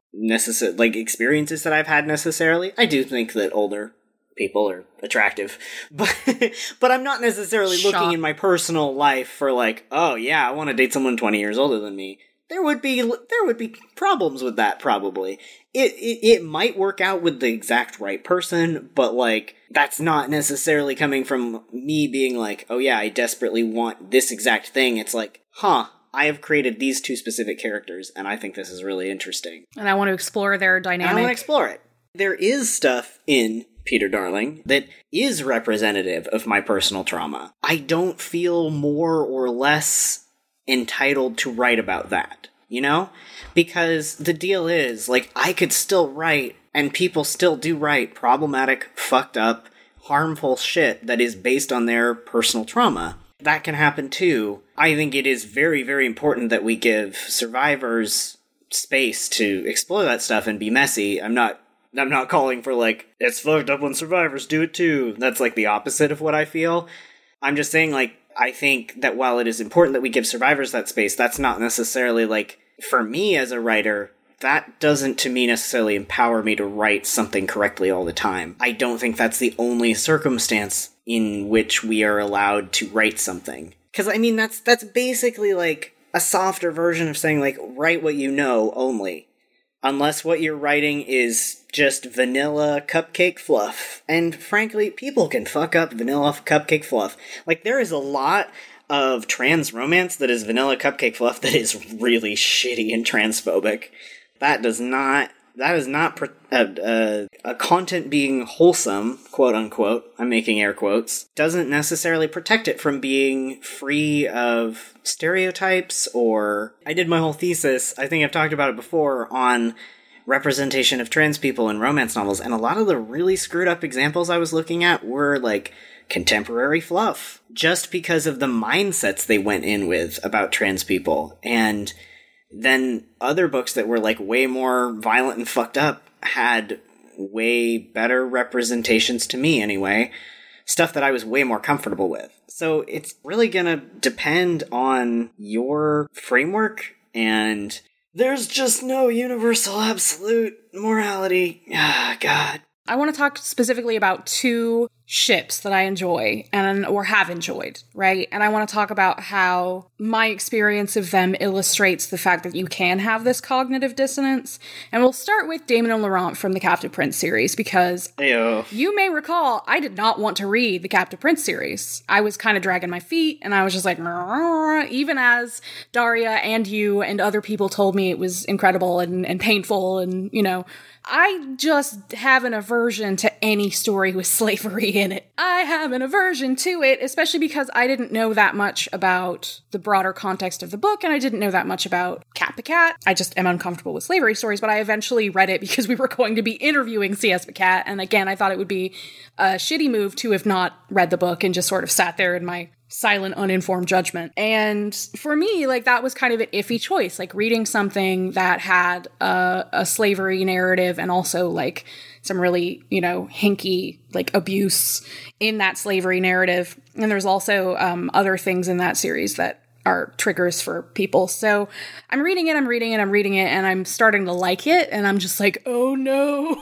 necessary, like, experiences that I've had necessarily. I do think that older people are attractive, but but I'm not necessarily Shock. looking in my personal life for like, oh yeah, I want to date someone twenty years older than me. There would be there would be problems with that probably. It, it it might work out with the exact right person, but like that's not necessarily coming from me being like, oh yeah, I desperately want this exact thing. It's like, huh, I have created these two specific characters, and I think this is really interesting. And I want to explore their dynamic. And I want to explore it. There is stuff in Peter Darling that is representative of my personal trauma. I don't feel more or less entitled to write about that, you know? Because the deal is, like, I could still write, and people still do write problematic, fucked up, harmful shit that is based on their personal trauma. That can happen too. I think it is very, very important that we give survivors space to explore that stuff and be messy. I'm not I'm not calling for, like, it's fucked up when survivors do it too. That's, like, the opposite of what I feel. I'm just saying, like, I think that while it is important that we give survivors that space, that's not necessarily, like, for me as a writer, that doesn't, to me, necessarily empower me to write something correctly all the time. I don't think that's the only circumstance in which we are allowed to write something. Because, I mean, that's that's basically, like, a softer version of saying, like, write what you know only. Unless what you're writing is just vanilla cupcake fluff. And frankly, people can fuck up vanilla cupcake fluff. Like, there is a lot of trans romance that is vanilla cupcake fluff that is really shitty and transphobic. That does not, that is not pr- uh, uh, a content being wholesome, quote unquote, I'm making air quotes, doesn't necessarily protect it from being free of stereotypes or... I did my whole thesis, I think I've talked about it before, on representation of trans people in romance novels, and a lot of the really screwed up examples I was looking at were, like, contemporary fluff, just because of the mindsets they went in with about trans people. And then other books that were, like, way more violent and fucked up had way better representations, to me anyway, stuff that I was way more comfortable with. So it's really gonna depend on your framework, and there's just no universal absolute morality. Ah, God. I want to talk specifically about two ships that I enjoy and or have enjoyed, right? And I want to talk about how my experience of them illustrates the fact that you can have this cognitive dissonance. And we'll start with Damon and Laurent from the Captive Prince series, because Ayo. You may recall I did not want to read the Captive Prince series. I was kind of dragging my feet, and I was just like, even as Daria and you and other people told me it was incredible and, and painful, and, you know, I just have an aversion to any story with slavery in it. I have an aversion to it, especially because I didn't know that much about the broader context of the book, and I didn't know that much about Cat Pacat. I just am uncomfortable with slavery stories, but I eventually read it because we were going to be interviewing C S Pacat, and again, I thought it would be a shitty move to have not read the book and just sort of sat there in my silent, uninformed judgment. And for me, like, that was kind of an iffy choice, like reading something that had a, a slavery narrative and also like some really, you know, hinky, like, abuse in that slavery narrative. And there's also um, other things in that series that are triggers for people. So I'm reading it, I'm reading it, I'm reading it, and I'm starting to like it, and I'm just like, oh no,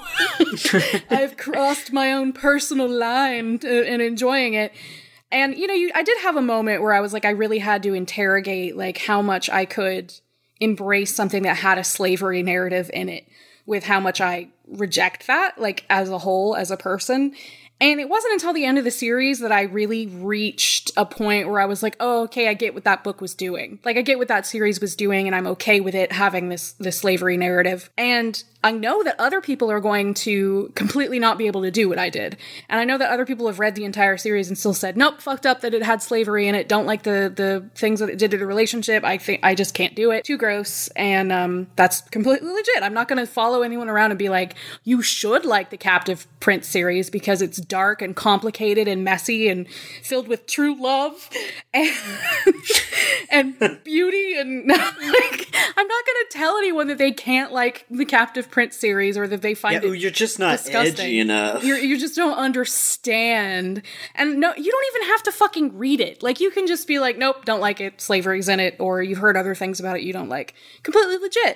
I've crossed my own personal line to, in enjoying it. And, you know, you, I did have a moment where I was like, I really had to interrogate, like, how much I could embrace something that had a slavery narrative in it with how much I reject that, like, as a whole, as a person. And it wasn't until the end of the series that I really reached a point where I was like, oh, okay, I get what that book was doing. Like, I get what that series was doing, and I'm okay with it having this, this slavery narrative. And I know that other people are going to completely not be able to do what I did. And I know that other people have read the entire series and still said, nope, fucked up that it had slavery in it, don't like the, the things that it did to the relationship, I think I just can't do it, too gross. And um, that's completely legit. I'm not going to follow anyone around and be like, you should like the Captive Prince series because it's dark and complicated and messy and filled with true love and, and beauty. And like, I'm not going to tell anyone that they can't like the Captive Prince series or that they find yeah, it you're just not disgusting. Edgy enough. You're, you just don't understand. And no, you don't even have to fucking read it. Like, you can just be like, nope, don't like it, slavery's in it, or you've heard other things about it you don't like. Completely legit.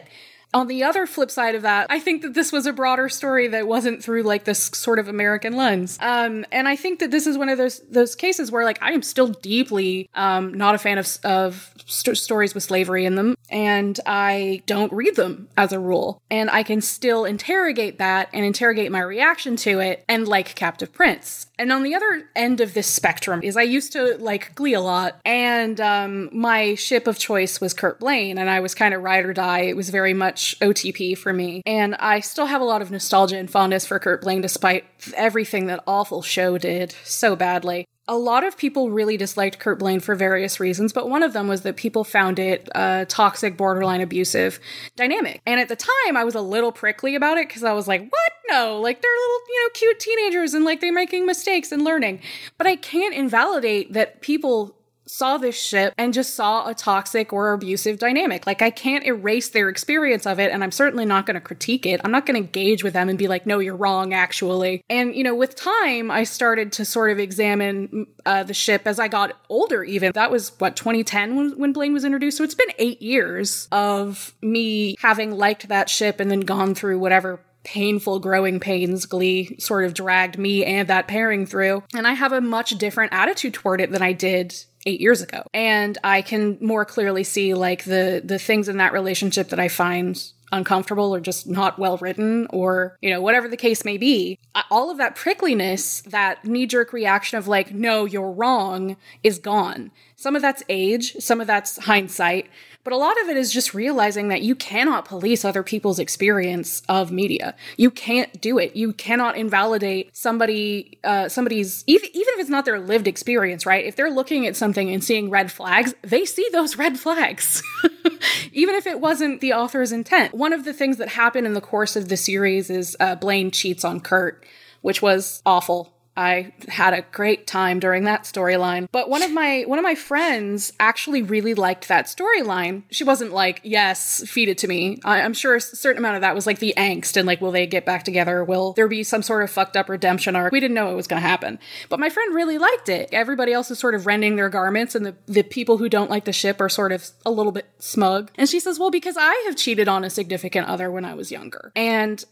On the other flip side of that, I think that this was a broader story that wasn't through like this sort of American lens. Um, and I think that this is one of those those cases where like I am still deeply um, not a fan of, of st- stories with slavery in them, and I don't read them as a rule. And I can still interrogate that and interrogate my reaction to it and like Captive Prince. And on the other end of this spectrum is I used to like Glee a lot, and um, my ship of choice was Kurt Blaine, and I was kind of ride or die. It was very much O T P for me. And I still have a lot of nostalgia and fondness for Kurt Blaine despite everything that awful show did so badly. A lot of people really disliked Kurt Blaine for various reasons, but one of them was that people found it a toxic, borderline abusive dynamic. And at the time, I was a little prickly about it because I was like, what? No, like they're little, you know, cute teenagers and like they're making mistakes and learning. But I can't invalidate that people saw this ship and just saw a toxic or abusive dynamic. Like, I can't erase their experience of it, and I'm certainly not going to critique it. I'm not going to engage with them and be like, no, you're wrong, actually. And, you know, with time, I started to sort of examine uh, the ship as I got older, even. That was, what, twenty ten when, when Blaine was introduced? So it's been eight years of me having liked that ship and then gone through whatever painful growing pains Glee sort of dragged me and that pairing through. And I have a much different attitude toward it than I did eight years ago. And I can more clearly see like the the things in that relationship that I find uncomfortable or just not well written or, you know, whatever the case may be. All of that prickliness, that knee-jerk reaction of like, no, you're wrong, is gone. Some of that's age, some of that's hindsight, but a lot of it is just realizing that you cannot police other people's experience of media. You can't do it. You cannot invalidate somebody, uh, somebody's, even, even if it's not their lived experience, right? If they're looking at something and seeing red flags, they see those red flags. Even if it wasn't the author's intent. One of the things that happened in the course of the series is uh, Blaine cheats on Kurt, which was awful. I had a great time during that storyline. But one of my one of my friends actually really liked that storyline. She wasn't like, yes, feed it to me. I, I'm sure a certain amount of that was like the angst and like, will they get back together? Will there be some sort of fucked up redemption arc? We didn't know it was going to happen. But my friend really liked it. Everybody else is sort of rending their garments, and the, the people who don't like the ship are sort of a little bit smug. And she says, well, because I have cheated on a significant other when I was younger. And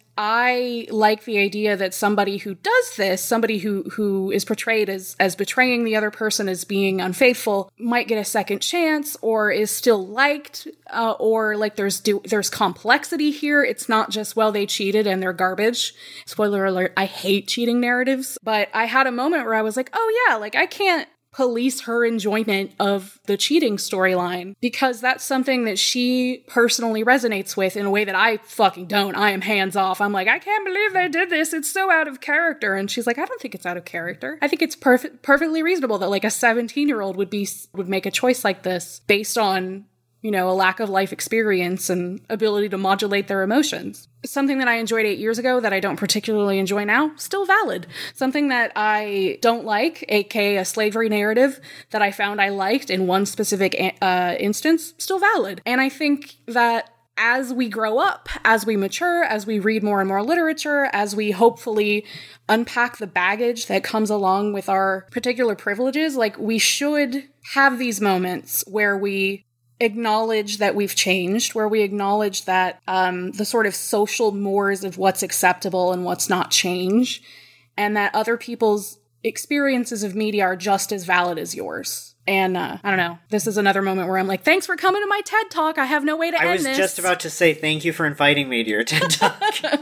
I like the idea that somebody who does this, somebody who, who is portrayed as, as betraying the other person, as being unfaithful, might get a second chance or is still liked, uh, or like there's do, there's complexity here. It's not just, well, they cheated and they're garbage. Spoiler alert, I hate cheating narratives. But I had a moment where I was like, oh yeah, like I can't police her enjoyment of the cheating storyline because that's something that she personally resonates with in a way that I fucking don't. I am hands off. I'm like, I can't believe they did this. It's so out of character. And she's like, I don't think it's out of character. I think it's perfect, perfectly reasonable that like a seventeen year old would be, would make a choice like this based on, you know, a lack of life experience and ability to modulate their emotions. Something that I enjoyed eight years ago that I don't particularly enjoy now, still valid. Something that I don't like, aka a slavery narrative that I found I liked in one specific uh, instance, still valid. And I think that as we grow up, as we mature, as we read more and more literature, as we hopefully unpack the baggage that comes along with our particular privileges, like we should have these moments where we acknowledge that we've changed, where we acknowledge that um, the sort of social mores of what's acceptable and what's not change, and that other people's experiences of media are just as valid as yours. And uh, I don't know, this is another moment where I'm like, thanks for coming to my TED Talk. I have no way to I end this. I was just about to say thank you for inviting me to your TED Talk.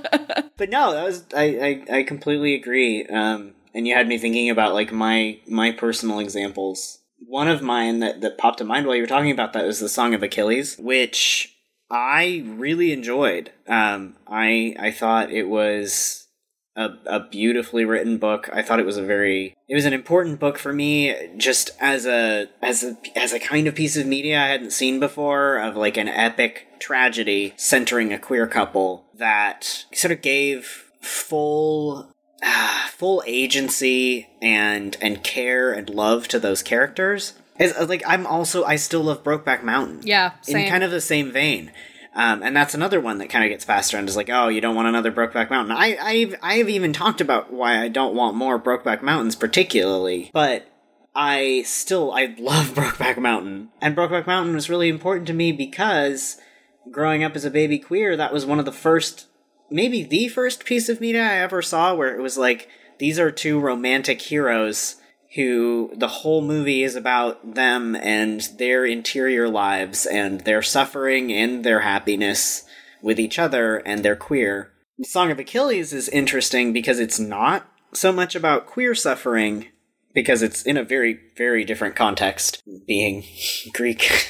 But no, that was I, I, I completely agree. Um, and you had me thinking about like my my personal examples. One of mine that, that popped to mind while you were talking about that was the Song of Achilles, which I really enjoyed. Um, I I thought it was a, a beautifully written book. I thought it was a very it was an important book for me, just as a as a as a kind of piece of media I hadn't seen before, of like an epic tragedy centering a queer couple that sort of gave full. Uh, full agency and and care and love to those characters. It's, like I'm also I still love Brokeback Mountain. Yeah, same. In kind of the same vein. Um, and that's another one that kind of gets passed around is like, oh, you don't want another Brokeback Mountain. I I've I've even talked about why I don't want more Brokeback Mountains particularly, but I still I love Brokeback Mountain. And Brokeback Mountain was really important to me because growing up as a baby queer, that was one of the first, maybe the first piece of media I ever saw where it was like, these are two romantic heroes who the whole movie is about them and their interior lives and their suffering and their happiness with each other, and they're queer. The Song of Achilles is interesting because it's not so much about queer suffering, because it's in a very, very different context, being Greek.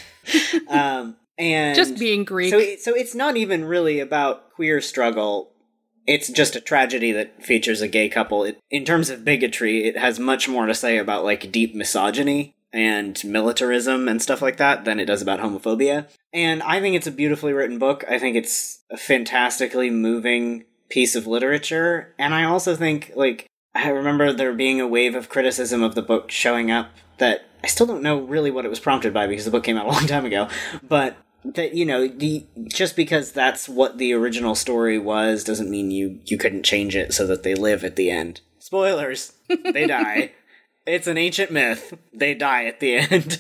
um, and just being Greek. So, it, so it's not even really about queer struggle. It's just a tragedy that features a gay couple. It, in terms of bigotry, it has much more to say about, like, deep misogyny and militarism and stuff like that than it does about homophobia. And I think it's a beautifully written book. I think it's a fantastically moving piece of literature. And I also think, like, I remember there being a wave of criticism of the book showing up that I still don't know really what it was prompted by, because the book came out a long time ago, but that, you know, the, just because that's what the original story was doesn't mean you, you couldn't change it so that they live at the end. Spoilers. They die. It's an ancient myth. They die at the end.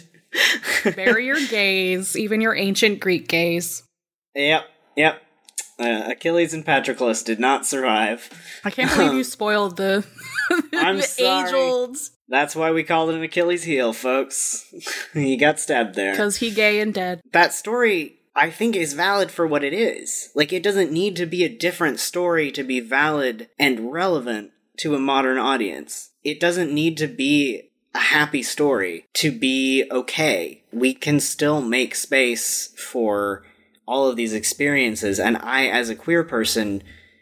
Bury your gays, even your ancient Greek gays. Yep, yep. Uh, Achilles and Patroclus did not survive. I can't believe you spoiled the, I'm the sorry. age-old. That's why we called it an Achilles heel, folks. He got stabbed there. Because he gay and dead. That story, I think, is valid for what it is. Like, it doesn't need to be a different story to be valid and relevant to a modern audience. It doesn't need to be a happy story to be okay. We can still make space for all of these experiences, and I, as a queer person,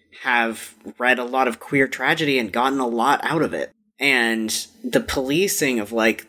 have read a lot of queer tragedy and gotten a lot out of it. And the policing of, like,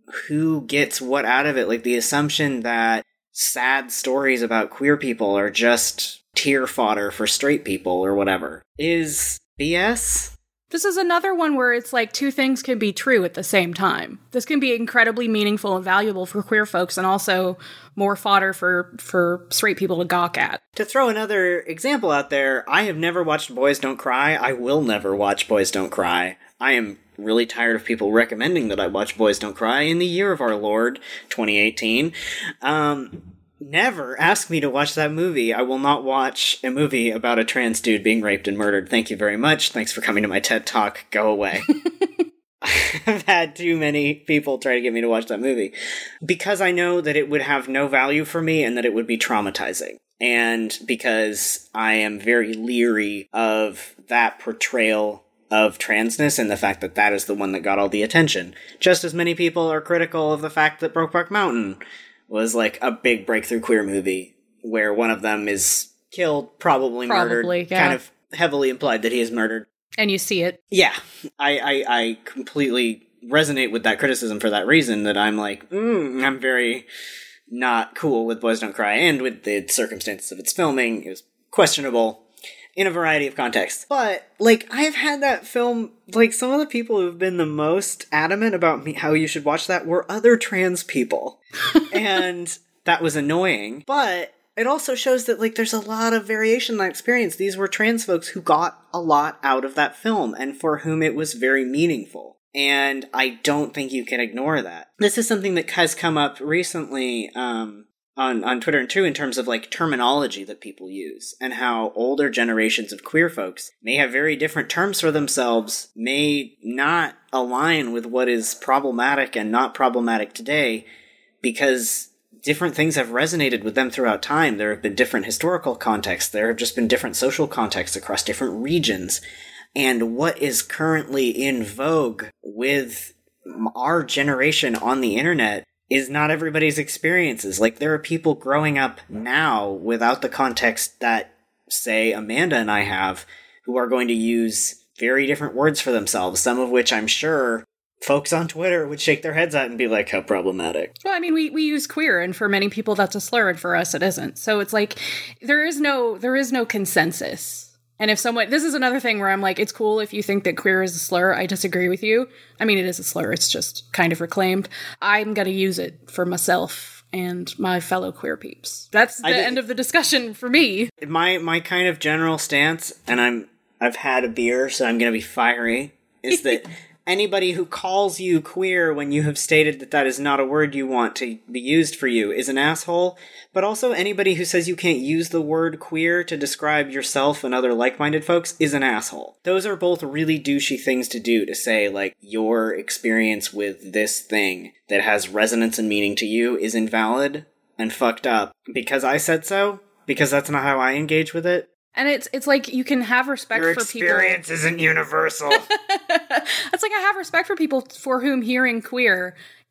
who gets what out of it, like, the assumption that sad stories about queer people are just tear fodder for straight people or whatever, is B S. This is another one where it's like two things can be true at the same time. This can be incredibly meaningful and valuable for queer folks, and also more fodder for, for straight people to gawk at. To throw another example out there, I have never watched Boys Don't Cry. I will never watch Boys Don't Cry. I am really tired of people recommending that I watch Boys Don't Cry in the year of our Lord, twenty eighteen. Um... Never ask me to watch that movie. I will not watch a movie about a trans dude being raped and murdered. Thank you very much. Thanks for coming to my TED Talk. Go away. I've had too many people try to get me to watch that movie because I know that it would have no value for me and that it would be traumatizing. And because I am very leery of that portrayal of transness and the fact that that is the one that got all the attention. Just as many people are critical of the fact that Brokeback Mountain was like a big breakthrough queer movie where one of them is killed, probably, Probably, murdered, yeah. kind of heavily implied that he is murdered. And you see it. Yeah, I, I, I completely resonate with that criticism for that reason, that I'm like, mm, I'm very not cool with Boys Don't Cry, and with the circumstances of its filming, it was questionable in a variety of contexts. But, like, I've had that film, like, some of the people who've been the most adamant about me, how you should watch that were other trans people. And that was annoying. But it also shows that, like, there's a lot of variation in that experience. These were trans folks who got a lot out of that film, and for whom it was very meaningful. And I don't think you can ignore that. This is something that has come up recently, um... On, on Twitter and too, in terms of like terminology that people use, and how older generations of queer folks may have very different terms for themselves, may not align with what is problematic and not problematic today, because different things have resonated with them throughout time. There have been different historical contexts, there have just been different social contexts across different regions, and what is currently in vogue with our generation on the internet is not everybody's experiences. Like, there are people growing up now without the context that, say, Amanda and I have, who are going to use very different words for themselves, some of which I'm sure folks on Twitter would shake their heads at and be like, how problematic. Well, I mean, we, we use queer, and for many people that's a slur, and for us it isn't. So it's like, there is no there is no consensus. And if someone, this is another thing where I'm like, it's cool if you think that queer is a slur. I disagree with you. I mean, it is a slur. It's just kind of reclaimed. I'm going to use it for myself and my fellow queer peeps. That's the end of the discussion for me. My my kind of general stance, and I'm I've had a beer, so I'm going to be fiery, is that anybody who calls you queer when you have stated that that is not a word you want to be used for you is an asshole, but also anybody who says you can't use the word queer to describe yourself and other like-minded folks is an asshole. Those are both really douchey things to do, to say, like, your experience with this thing that has resonance and meaning to you is invalid and fucked up because I said so, because that's not how I engage with it. And it's it's like you can have respect Your for people. Your experience isn't universal. It's like I have respect for people for whom hearing queer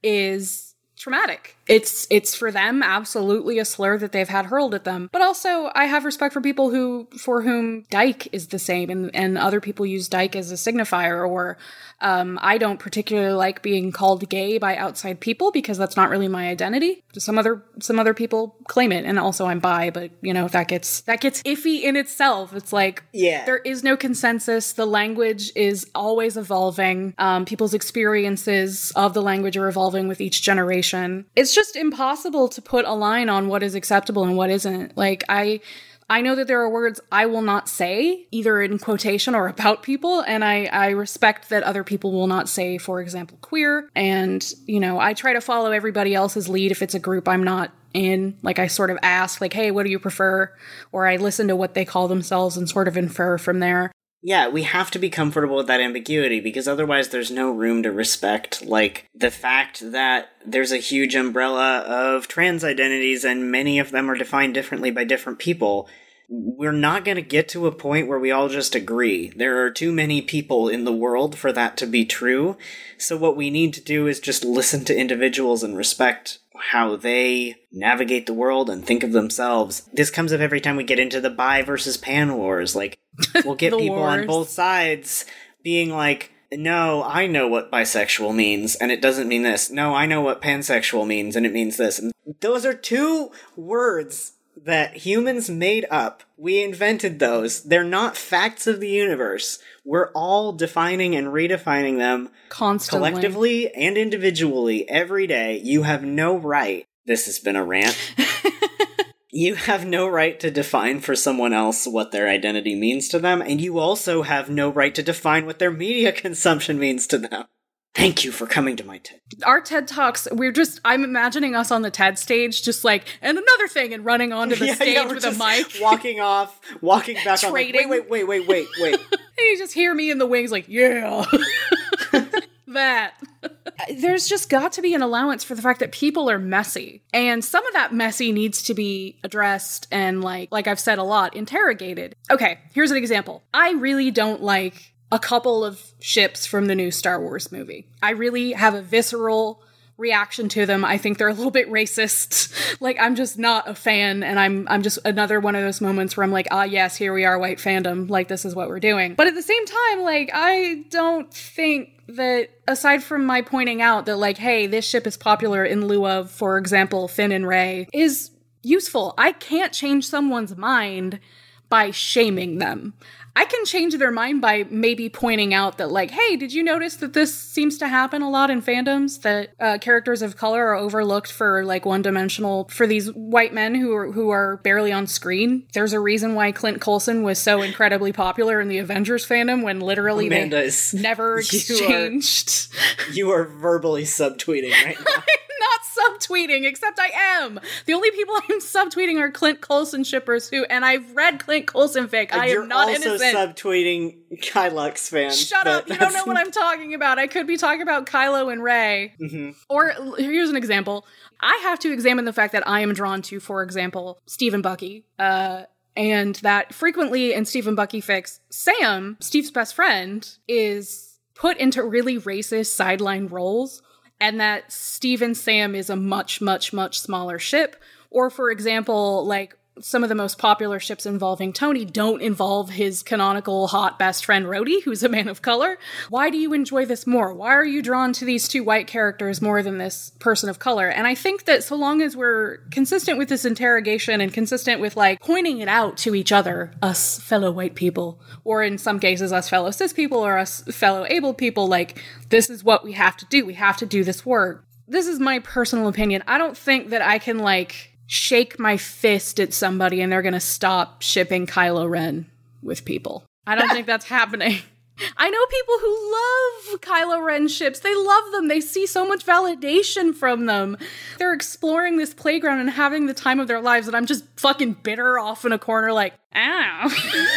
is traumatic. It's it's for them absolutely a slur that they've had hurled at them. But also I have respect for people who for whom dyke is the same, and, and other people use dyke as a signifier, or um, I don't particularly like being called gay by outside people because that's not really my identity. Some other some other people claim it, and also I'm bi, but you know, that gets that gets iffy in itself. It's like, yeah, there is no consensus. The language is always evolving. Um, people's experiences of the language are evolving with each generation. It's just impossible to put a line on what is acceptable and what isn't. Like, I I know that there are words I will not say, either in quotation or about people, and I, I respect that other people will not say, for example, queer, and, you know, I try to follow everybody else's lead if it's a group I'm not in. Like, I sort of ask, like, hey, what do you prefer? Or I listen to what they call themselves and sort of infer from there. Yeah, we have to be comfortable with that ambiguity, because otherwise there's no room to respect, like, the fact that there's a huge umbrella of trans identities and many of them are defined differently by different people. We're not going to get to a point where we all just agree. There are too many people in the world for that to be true. So what we need to do is just listen to individuals and respect how they navigate the world and think of themselves. This comes up every time we get into the bi versus pan wars. Like, we'll get people wars. on both sides being like, no, I know what bisexual means, and it doesn't mean this. No, I know what pansexual means, and it means this. And those are two words that humans made up. We invented those. They're not facts of the universe. We're all defining and redefining them constantly, collectively and individually every day. You have no right. This has been a rant. You have no right to define for someone else what their identity means to them, and you also have no right to define what their media consumption means to them. Thank you for coming to my TED. Our TED Talks, we're just, I'm imagining us on the TED stage, just like, and another thing, and running onto the yeah, stage yeah, with a mic. Walking off, walking back on. Like, Trading. wait, wait, wait, wait, wait, wait. And you just hear me in the wings like, yeah. That. There's just got to be an allowance for the fact that people are messy. And some of that messy needs to be addressed and, like, like I've said a lot, interrogated. Okay, here's an example. I really don't like a couple of ships from the new Star Wars movie. I really have a visceral reaction to them. I think they're a little bit racist. Like, I'm just not a fan, and I'm I'm just another one of those moments where I'm like, ah, yes, here we are, white fandom. Like, this is what we're doing. But at the same time, like, I don't think that, aside from my pointing out that, like, hey, this ship is popular in lieu of, for example, Finn and Rey, is useful. I can't change someone's mind by shaming them. I can change their mind by maybe pointing out that, like, hey, did you notice that this seems to happen a lot in fandoms, that uh, characters of color are overlooked for, like, one-dimensional, for these white men who are, who are barely on screen? There's a reason why Clint Coulson was so incredibly popular in the Avengers fandom when literally Amanda they is, never exchanged. You are, you are verbally subtweeting right now. Not subtweeting, except I am. The only people I'm subtweeting are Clint Coulson shippers who, and I've read Clint Coulson fic. I You're am not also innocent. subtweeting Kylux fans. Shut up! You don't know what I'm talking about. I could be talking about Kylo and Rey. Mm-hmm. Or here's an example. I have to examine the fact that I am drawn to, for example, Steve and Bucky. Uh, and that frequently in Steve and Bucky fics, Sam, Steve's best friend, is put into really racist sideline roles. And that Steve and Sam is a much, much, much smaller ship. Or, for example, like, some of the most popular ships involving Tony don't involve his canonical hot best friend Rhodey, who's a man of color. Why do you enjoy this more? Why are you drawn to these two white characters more than this person of color? And I think that so long as we're consistent with this interrogation and consistent with, like, pointing it out to each other, us fellow white people, or in some cases us fellow cis people or us fellow abled people, like, this is what we have to do. We have to do this work. This is my personal opinion. I don't think that I can, like, shake my fist at somebody and they're gonna stop shipping Kylo Ren with people. I don't think that's happening. I know people who love Kylo Ren ships. They love them. They see so much validation from them. They're exploring this playground and having the time of their lives, and I'm just fucking bitter off in a corner like, ow.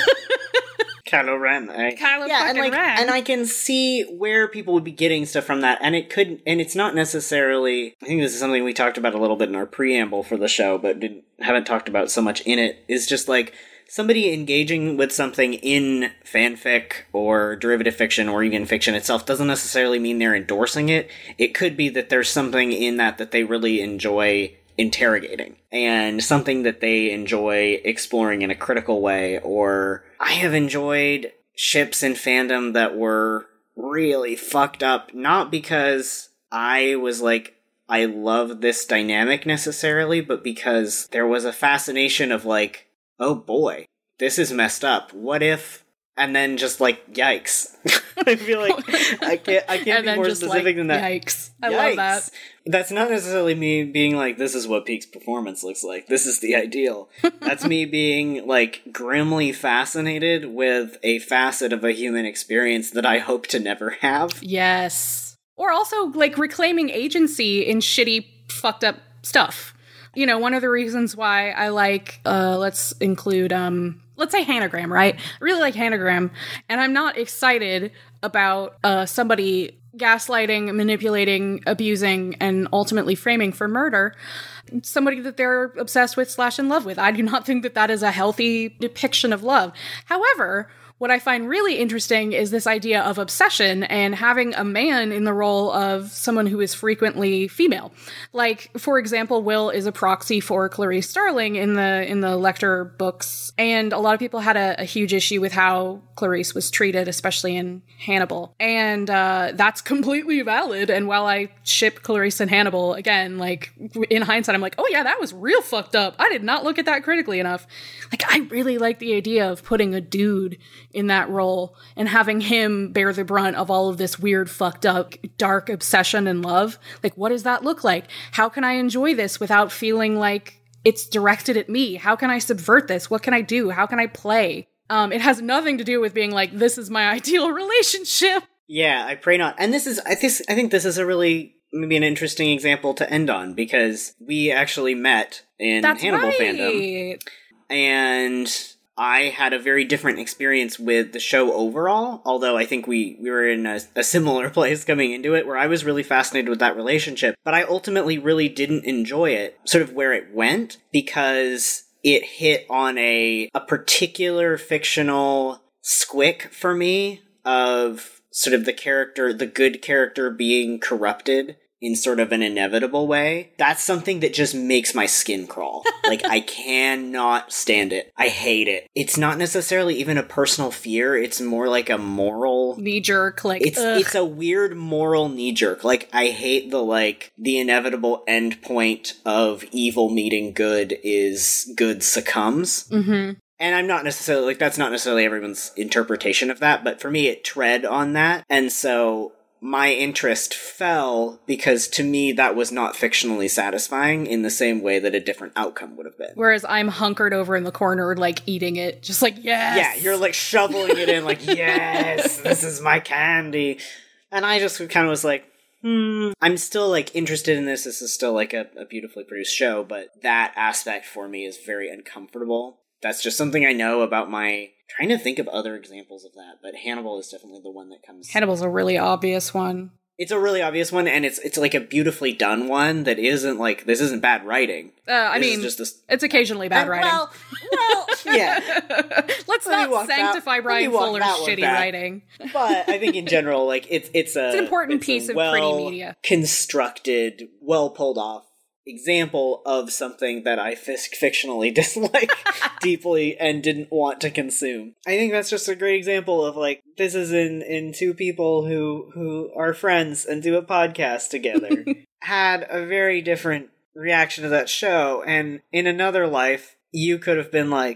Kylo Ren. I, Kylo yeah, fucking and like, Ren. and I can see where people would be getting stuff from that, and it could, and it's not necessarily. I think this is something we talked about a little bit in our preamble for the show, but didn't haven't talked about so much in it. Is just like somebody engaging with something in fanfic or derivative fiction or even fiction itself doesn't necessarily mean they're endorsing it. It could be that there's something in that that they really enjoy interrogating and something that they enjoy exploring in a critical way. Or I have enjoyed ships in fandom that were really fucked up, not because I was like, I love this dynamic necessarily, but because there was a fascination of like, oh boy, this is messed up. What if? And then just like, yikes. I feel like I can't, I can't be more specific like, than that. Yikes. I Yikes. love that. That's not necessarily me being like, this is what Peak's performance looks like. This is the ideal. That's me being like grimly fascinated with a facet of a human experience that I hope to never have. Yes. Or also like reclaiming agency in shitty, fucked up stuff. You know, one of the reasons why I like, uh, let's include, um, let's say Hanagram, right? I really like Hanagram, and I'm not excited about uh, somebody gaslighting, manipulating, abusing, and ultimately framing for murder somebody that they're obsessed with slash in love with. I do not think that that is a healthy depiction of love. However, what I find really interesting is this idea of obsession and having a man in the role of someone who is frequently female. Like, for example, Will is a proxy for Clarice Starling in the in the Lecter books, and a lot of people had a, a huge issue with how Clarice was treated, especially in Hannibal. And uh, that's completely valid. And while I ship Clarice and Hannibal, again, like, in hindsight, I'm like, oh yeah, that was real fucked up. I did not look at that critically enough. Like, I really like the idea of putting a dude in that role and having him bear the brunt of all of this weird, fucked up, dark obsession and love. Like, what does that look like? How can I enjoy this without feeling like it's directed at me? How can I subvert this? What can I do? How can I play? Um, it has nothing to do with being like, this is my ideal relationship. Yeah, I pray not. And this is, I think, I think this is a really, maybe an interesting example to end on, because we actually met in That's Hannibal right. fandom. And I had a very different experience with the show overall, although I think we, we were in a, a similar place coming into it, where I was really fascinated with that relationship, but I ultimately really didn't enjoy it, sort of where it went, because it hit on a, a particular fictional squick for me of sort of the character, the good character being corrupted in sort of an inevitable way. That's something that just makes my skin crawl. Like, I cannot stand it. I hate it. It's not necessarily even a personal fear. It's more like a moral knee-jerk, like, it's ugh. It's a weird moral knee-jerk. Like, I hate the, like, the inevitable end point of evil meeting good is good succumbs. Mm-hmm. And I'm not necessarily, like, that's not necessarily everyone's interpretation of that, but for me it tread on that. And so my interest fell because to me that was not fictionally satisfying in the same way that a different outcome would have been. Whereas I'm hunkered over in the corner, like, eating it, just like, yes! Yeah, you're like shoveling it in, like, yes, this is my candy. And I just kind of was like, hmm, I'm still, like, interested in this. This is still, like, a, a beautifully produced show, but that aspect for me is very uncomfortable. That's just something I know about my... Trying to think of other examples of that, but Hannibal is definitely the one that comes... Hannibal's a really obvious one. It's a really obvious one, and it's it's like a beautifully done one that isn't, like... This isn't bad writing. Uh, I this mean, just a, it's occasionally bad uh, writing. Well, well, yeah. Let's Let not sanctify that, Brian Fuller's shitty back. writing. But I think in general, like, it's it's a... It's an important it's piece of well pretty media. Constructed, well pulled off example of something that I fic- fictionally dislike deeply and didn't want to consume. I think that's just a great example of, like, this is in, in two people who, who are friends and do a podcast together. Had a very different reaction to that show, and in another life, you could have been like,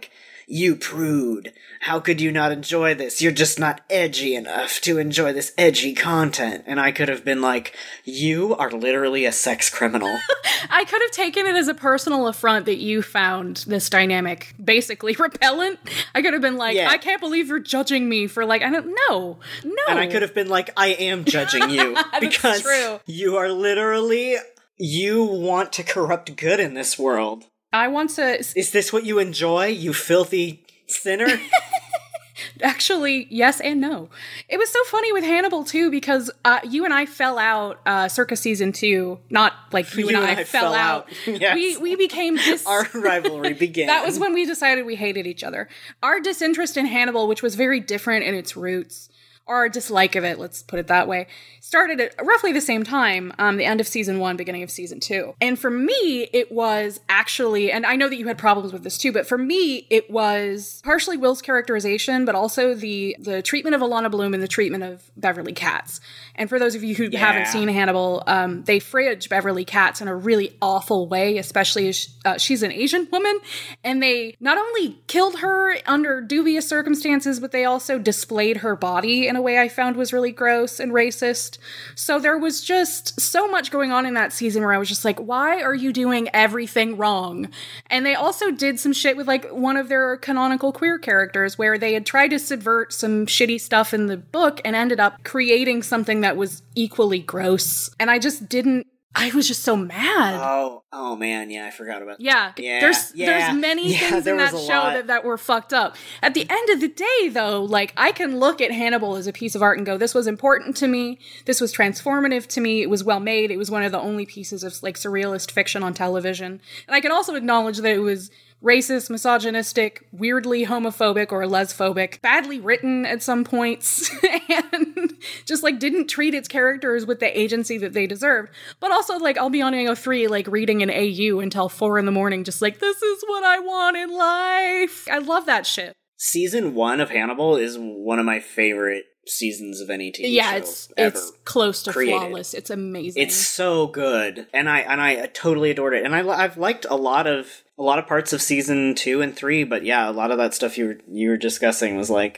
You prude. How could you not enjoy this? You're just not edgy enough to enjoy this edgy content. And I could have been like, you are literally a sex criminal. I could have taken it as a personal affront that you found this dynamic basically repellent. I could have been like, yeah. I can't believe you're judging me for like, I don't know. No. And I could have been like, I am judging you because true. You are literally, you want to corrupt good in this world. I want to... Is this what you enjoy, you filthy sinner? Actually, yes and no. It was so funny with Hannibal, too, because uh, you and I fell out uh, circa season two. Not like you, you and, I, I fell, fell out. out. Yes. We we became... Dis- Our rivalry began. That was when we decided we hated each other. Our disinterest in Hannibal, which was very different in its roots, or our dislike of it, let's put it that way, started at roughly the same time, um, the end of season one, beginning of season two. And for me, it was actually, and I know that you had problems with this too, but for me, it was partially Will's characterization, but also the the treatment of Alana Bloom and the treatment of Beverly Katz. And for those of you who yeah. haven't seen Hannibal, um, they fridge Beverly Katz in a really awful way, especially as uh, she's an Asian woman. And they not only killed her under dubious circumstances, but they also displayed her body in a way I found was really gross and racist. So there was just so much going on in that season where I was just like, why are you doing everything wrong? And they also did some shit with like one of their canonical queer characters where they had tried to subvert some shitty stuff in the book and ended up creating something that was equally gross. And I just didn't I was just so mad. Oh, oh man, yeah, I forgot about that. Yeah, yeah there's yeah, there's many yeah, things in that show that, that were fucked up. At the end of the day, though, like, I can look at Hannibal as a piece of art and go, this was important to me, this was transformative to me, it was well made, it was one of the only pieces of, like, surrealist fiction on television. And I can also acknowledge that it was racist, misogynistic, weirdly homophobic or lesbophobic, badly written at some points, and just, like, didn't treat its characters with the agency that they deserved. But also, like, I'll be on A O three, like, reading an A U until four in the morning, just like, this is what I want in life. I love that shit. Season one of Hannibal is one of my favorite seasons of any T V yeah, show it's ever it's close to created. Flawless. It's amazing. It's so good, and I and I totally adored it. And I I've liked a lot of a lot of parts of season two and three, but yeah, a lot of that stuff you were you were discussing was like,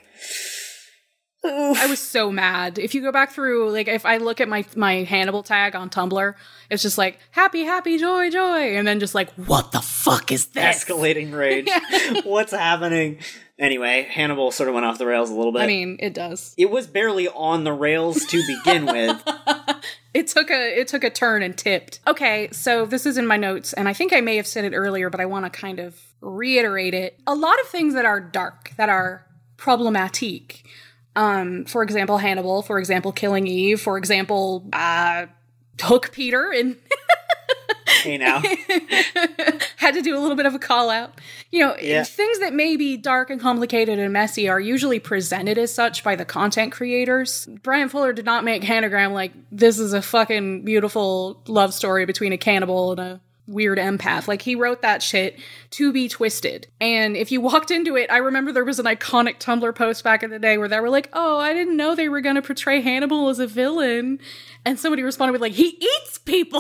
oof. I was so mad. If you go back through, like, if I look at my my Hannibal tag on Tumblr, it's just like happy, happy, joy, joy, and then just like, what the fuck is this? Escalating rage. What's happening? Anyway, Hannibal sort of went off the rails a little bit. I mean, it does. It was barely on the rails to begin with. It took a it took a turn and tipped. Okay, so this is in my notes, and I think I may have said it earlier, but I want to kind of reiterate it. A lot of things that are dark, that are problematic. Um, for example, Hannibal. For example, Killing Eve. For example, uh, Hook Peter and. Hey now. Had to do a little bit of a call out. You know, yeah. Things that may be dark and complicated and messy are usually presented as such by the content creators. Brian Fuller did not make Hanagram like, this is a fucking beautiful love story between a cannibal and a weird empath. Like, he wrote that shit to be twisted. And if you walked into it, I remember there was an iconic Tumblr post back in the day where they were like, oh, I didn't know they were going to portray Hannibal as a villain. And somebody responded with like, he eats people.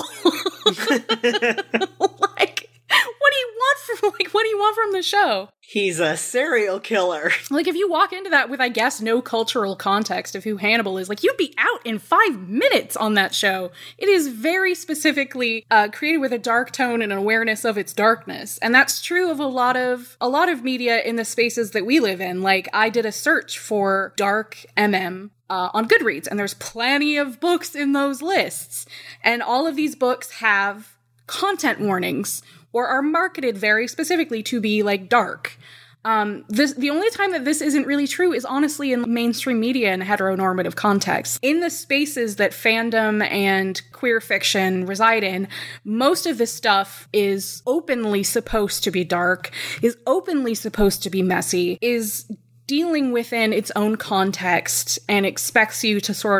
Like, what do you want from like what do you want from the show? He's a serial killer. Like, if you walk into that with, I guess, no cultural context of who Hannibal is, like, you'd be out in five minutes on that show. It is very specifically uh, created with a dark tone and an awareness of its darkness. And that's true of a lot of a lot of media in the spaces that we live in. Like, I did a search for dark M M Uh, on Goodreads, and there's plenty of books in those lists. And all of these books have content warnings or are marketed very specifically to be, like, dark. Um, this, the only time that this isn't really true is honestly in mainstream media and heteronormative contexts. In the spaces that fandom and queer fiction reside in, most of this stuff is openly supposed to be dark, is openly supposed to be messy, is dealing within its own context and expects you to sort of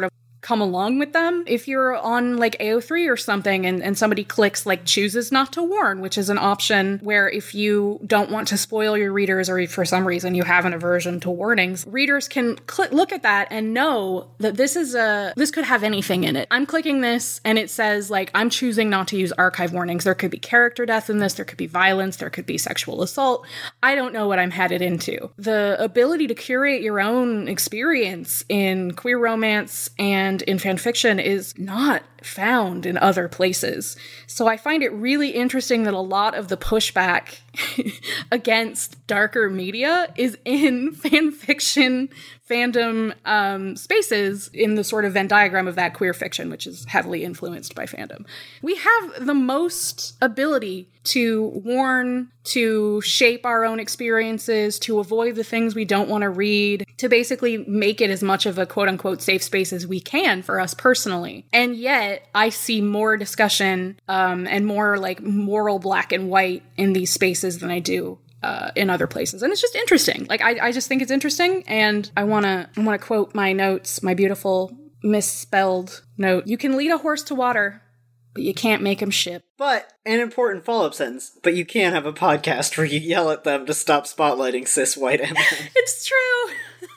come along with them. If you're on like A O three or something and, and somebody clicks like chooses not to warn, which is an option where if you don't want to spoil your readers or if for some reason you have an aversion to warnings, readers can cl- look at that and know that this is a, this could have anything in it. I'm clicking this and it says like, I'm choosing not to use archive warnings. There could be character death in this. There could be violence. There could be sexual assault. I don't know what I'm headed into. The ability to curate your own experience in queer romance and in fan fiction is not found in other places. So I find it really interesting that a lot of the pushback against darker media is in fan fiction fandom um, spaces in the sort of Venn diagram of that queer fiction, which is heavily influenced by fandom. We have the most ability to warn, to shape our own experiences, to avoid the things we don't want to read, to basically make it as much of a quote-unquote safe space as we can for us personally. And yet, I see more discussion um, and more like moral black and white in these spaces than I do Uh, in other places. And it's just interesting. Like, I, I just think it's interesting. And I want to I want to quote my notes, my beautiful misspelled note. You can lead a horse to water, but you can't make him ship. But, an important follow-up sentence, but you can't have a podcast where you yell at them to stop spotlighting cis white M M. It's true.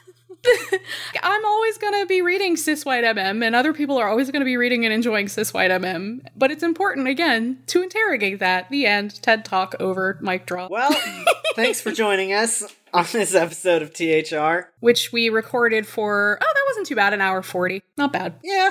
I'm always going to be reading cis white M M, and other people are always going to be reading and enjoying cis white M M. But it's important, again, to interrogate that. The end. TED Talk over. Mic drop. Well, thanks for joining us on this episode of T H R. Which we recorded for, oh, that wasn't too bad, an hour forty. Not bad. Yeah.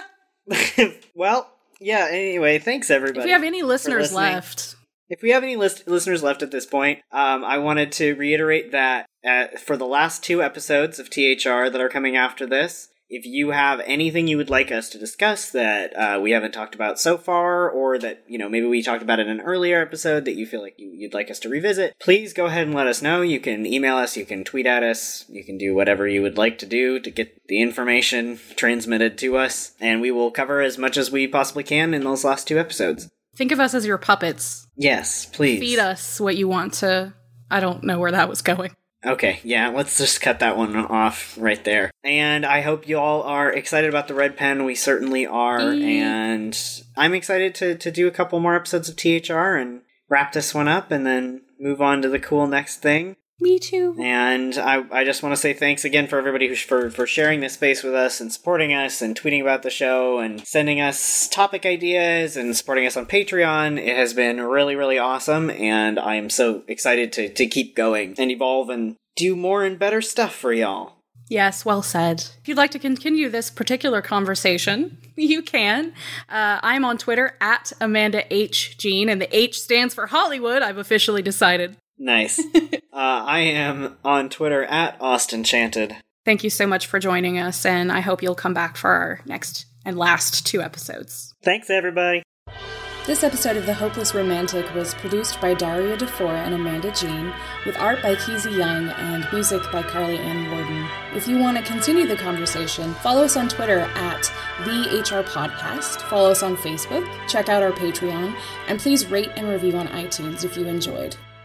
Well, yeah, anyway, thanks everybody. If we have any listeners left... If we have any list- listeners left at this point, um, I wanted to reiterate that uh, for the last two episodes of T H R that are coming after this, if you have anything you would like us to discuss that uh, we haven't talked about so far, or that, you know, maybe we talked about in an earlier episode that you feel like you, you'd like us to revisit, please go ahead and let us know. You can email us, you can tweet at us, you can do whatever you would like to do to get the information transmitted to us, and we will cover as much as we possibly can in those last two episodes. Think of us as your puppets. Yes, please. Feed us what you want to... I don't know where that was going. Okay, yeah, let's just cut that one off right there. And I hope you all are excited about the Red Pen. We certainly are. E- and I'm excited to, to do a couple more episodes of T H R and wrap this one up and then move on to the cool next thing. Me too. And I I just want to say thanks again for everybody who's for, for sharing this space with us and supporting us and tweeting about the show and sending us topic ideas and supporting us on Patreon. It has been really, really awesome, and I am so excited to, to keep going and evolve and do more and better stuff for y'all. Yes, well said. If you'd like to continue this particular conversation, you can. Uh, I'm on Twitter at Amanda H. Jean, and the H stands for Hollywood, I've officially decided. Nice. uh, I am on Twitter at Austenchanted. Thank you so much for joining us, and I hope you'll come back for our next and last two episodes. Thanks, everybody. This episode of The Hopeless Romantic was produced by Daria DeFore and Amanda Jean, with art by Keezy Young and music by Carly Ann Warden. If you want to continue the conversation, follow us on Twitter at The H R Podcast, follow us on Facebook, check out our Patreon, and please rate and review on iTunes if you enjoyed.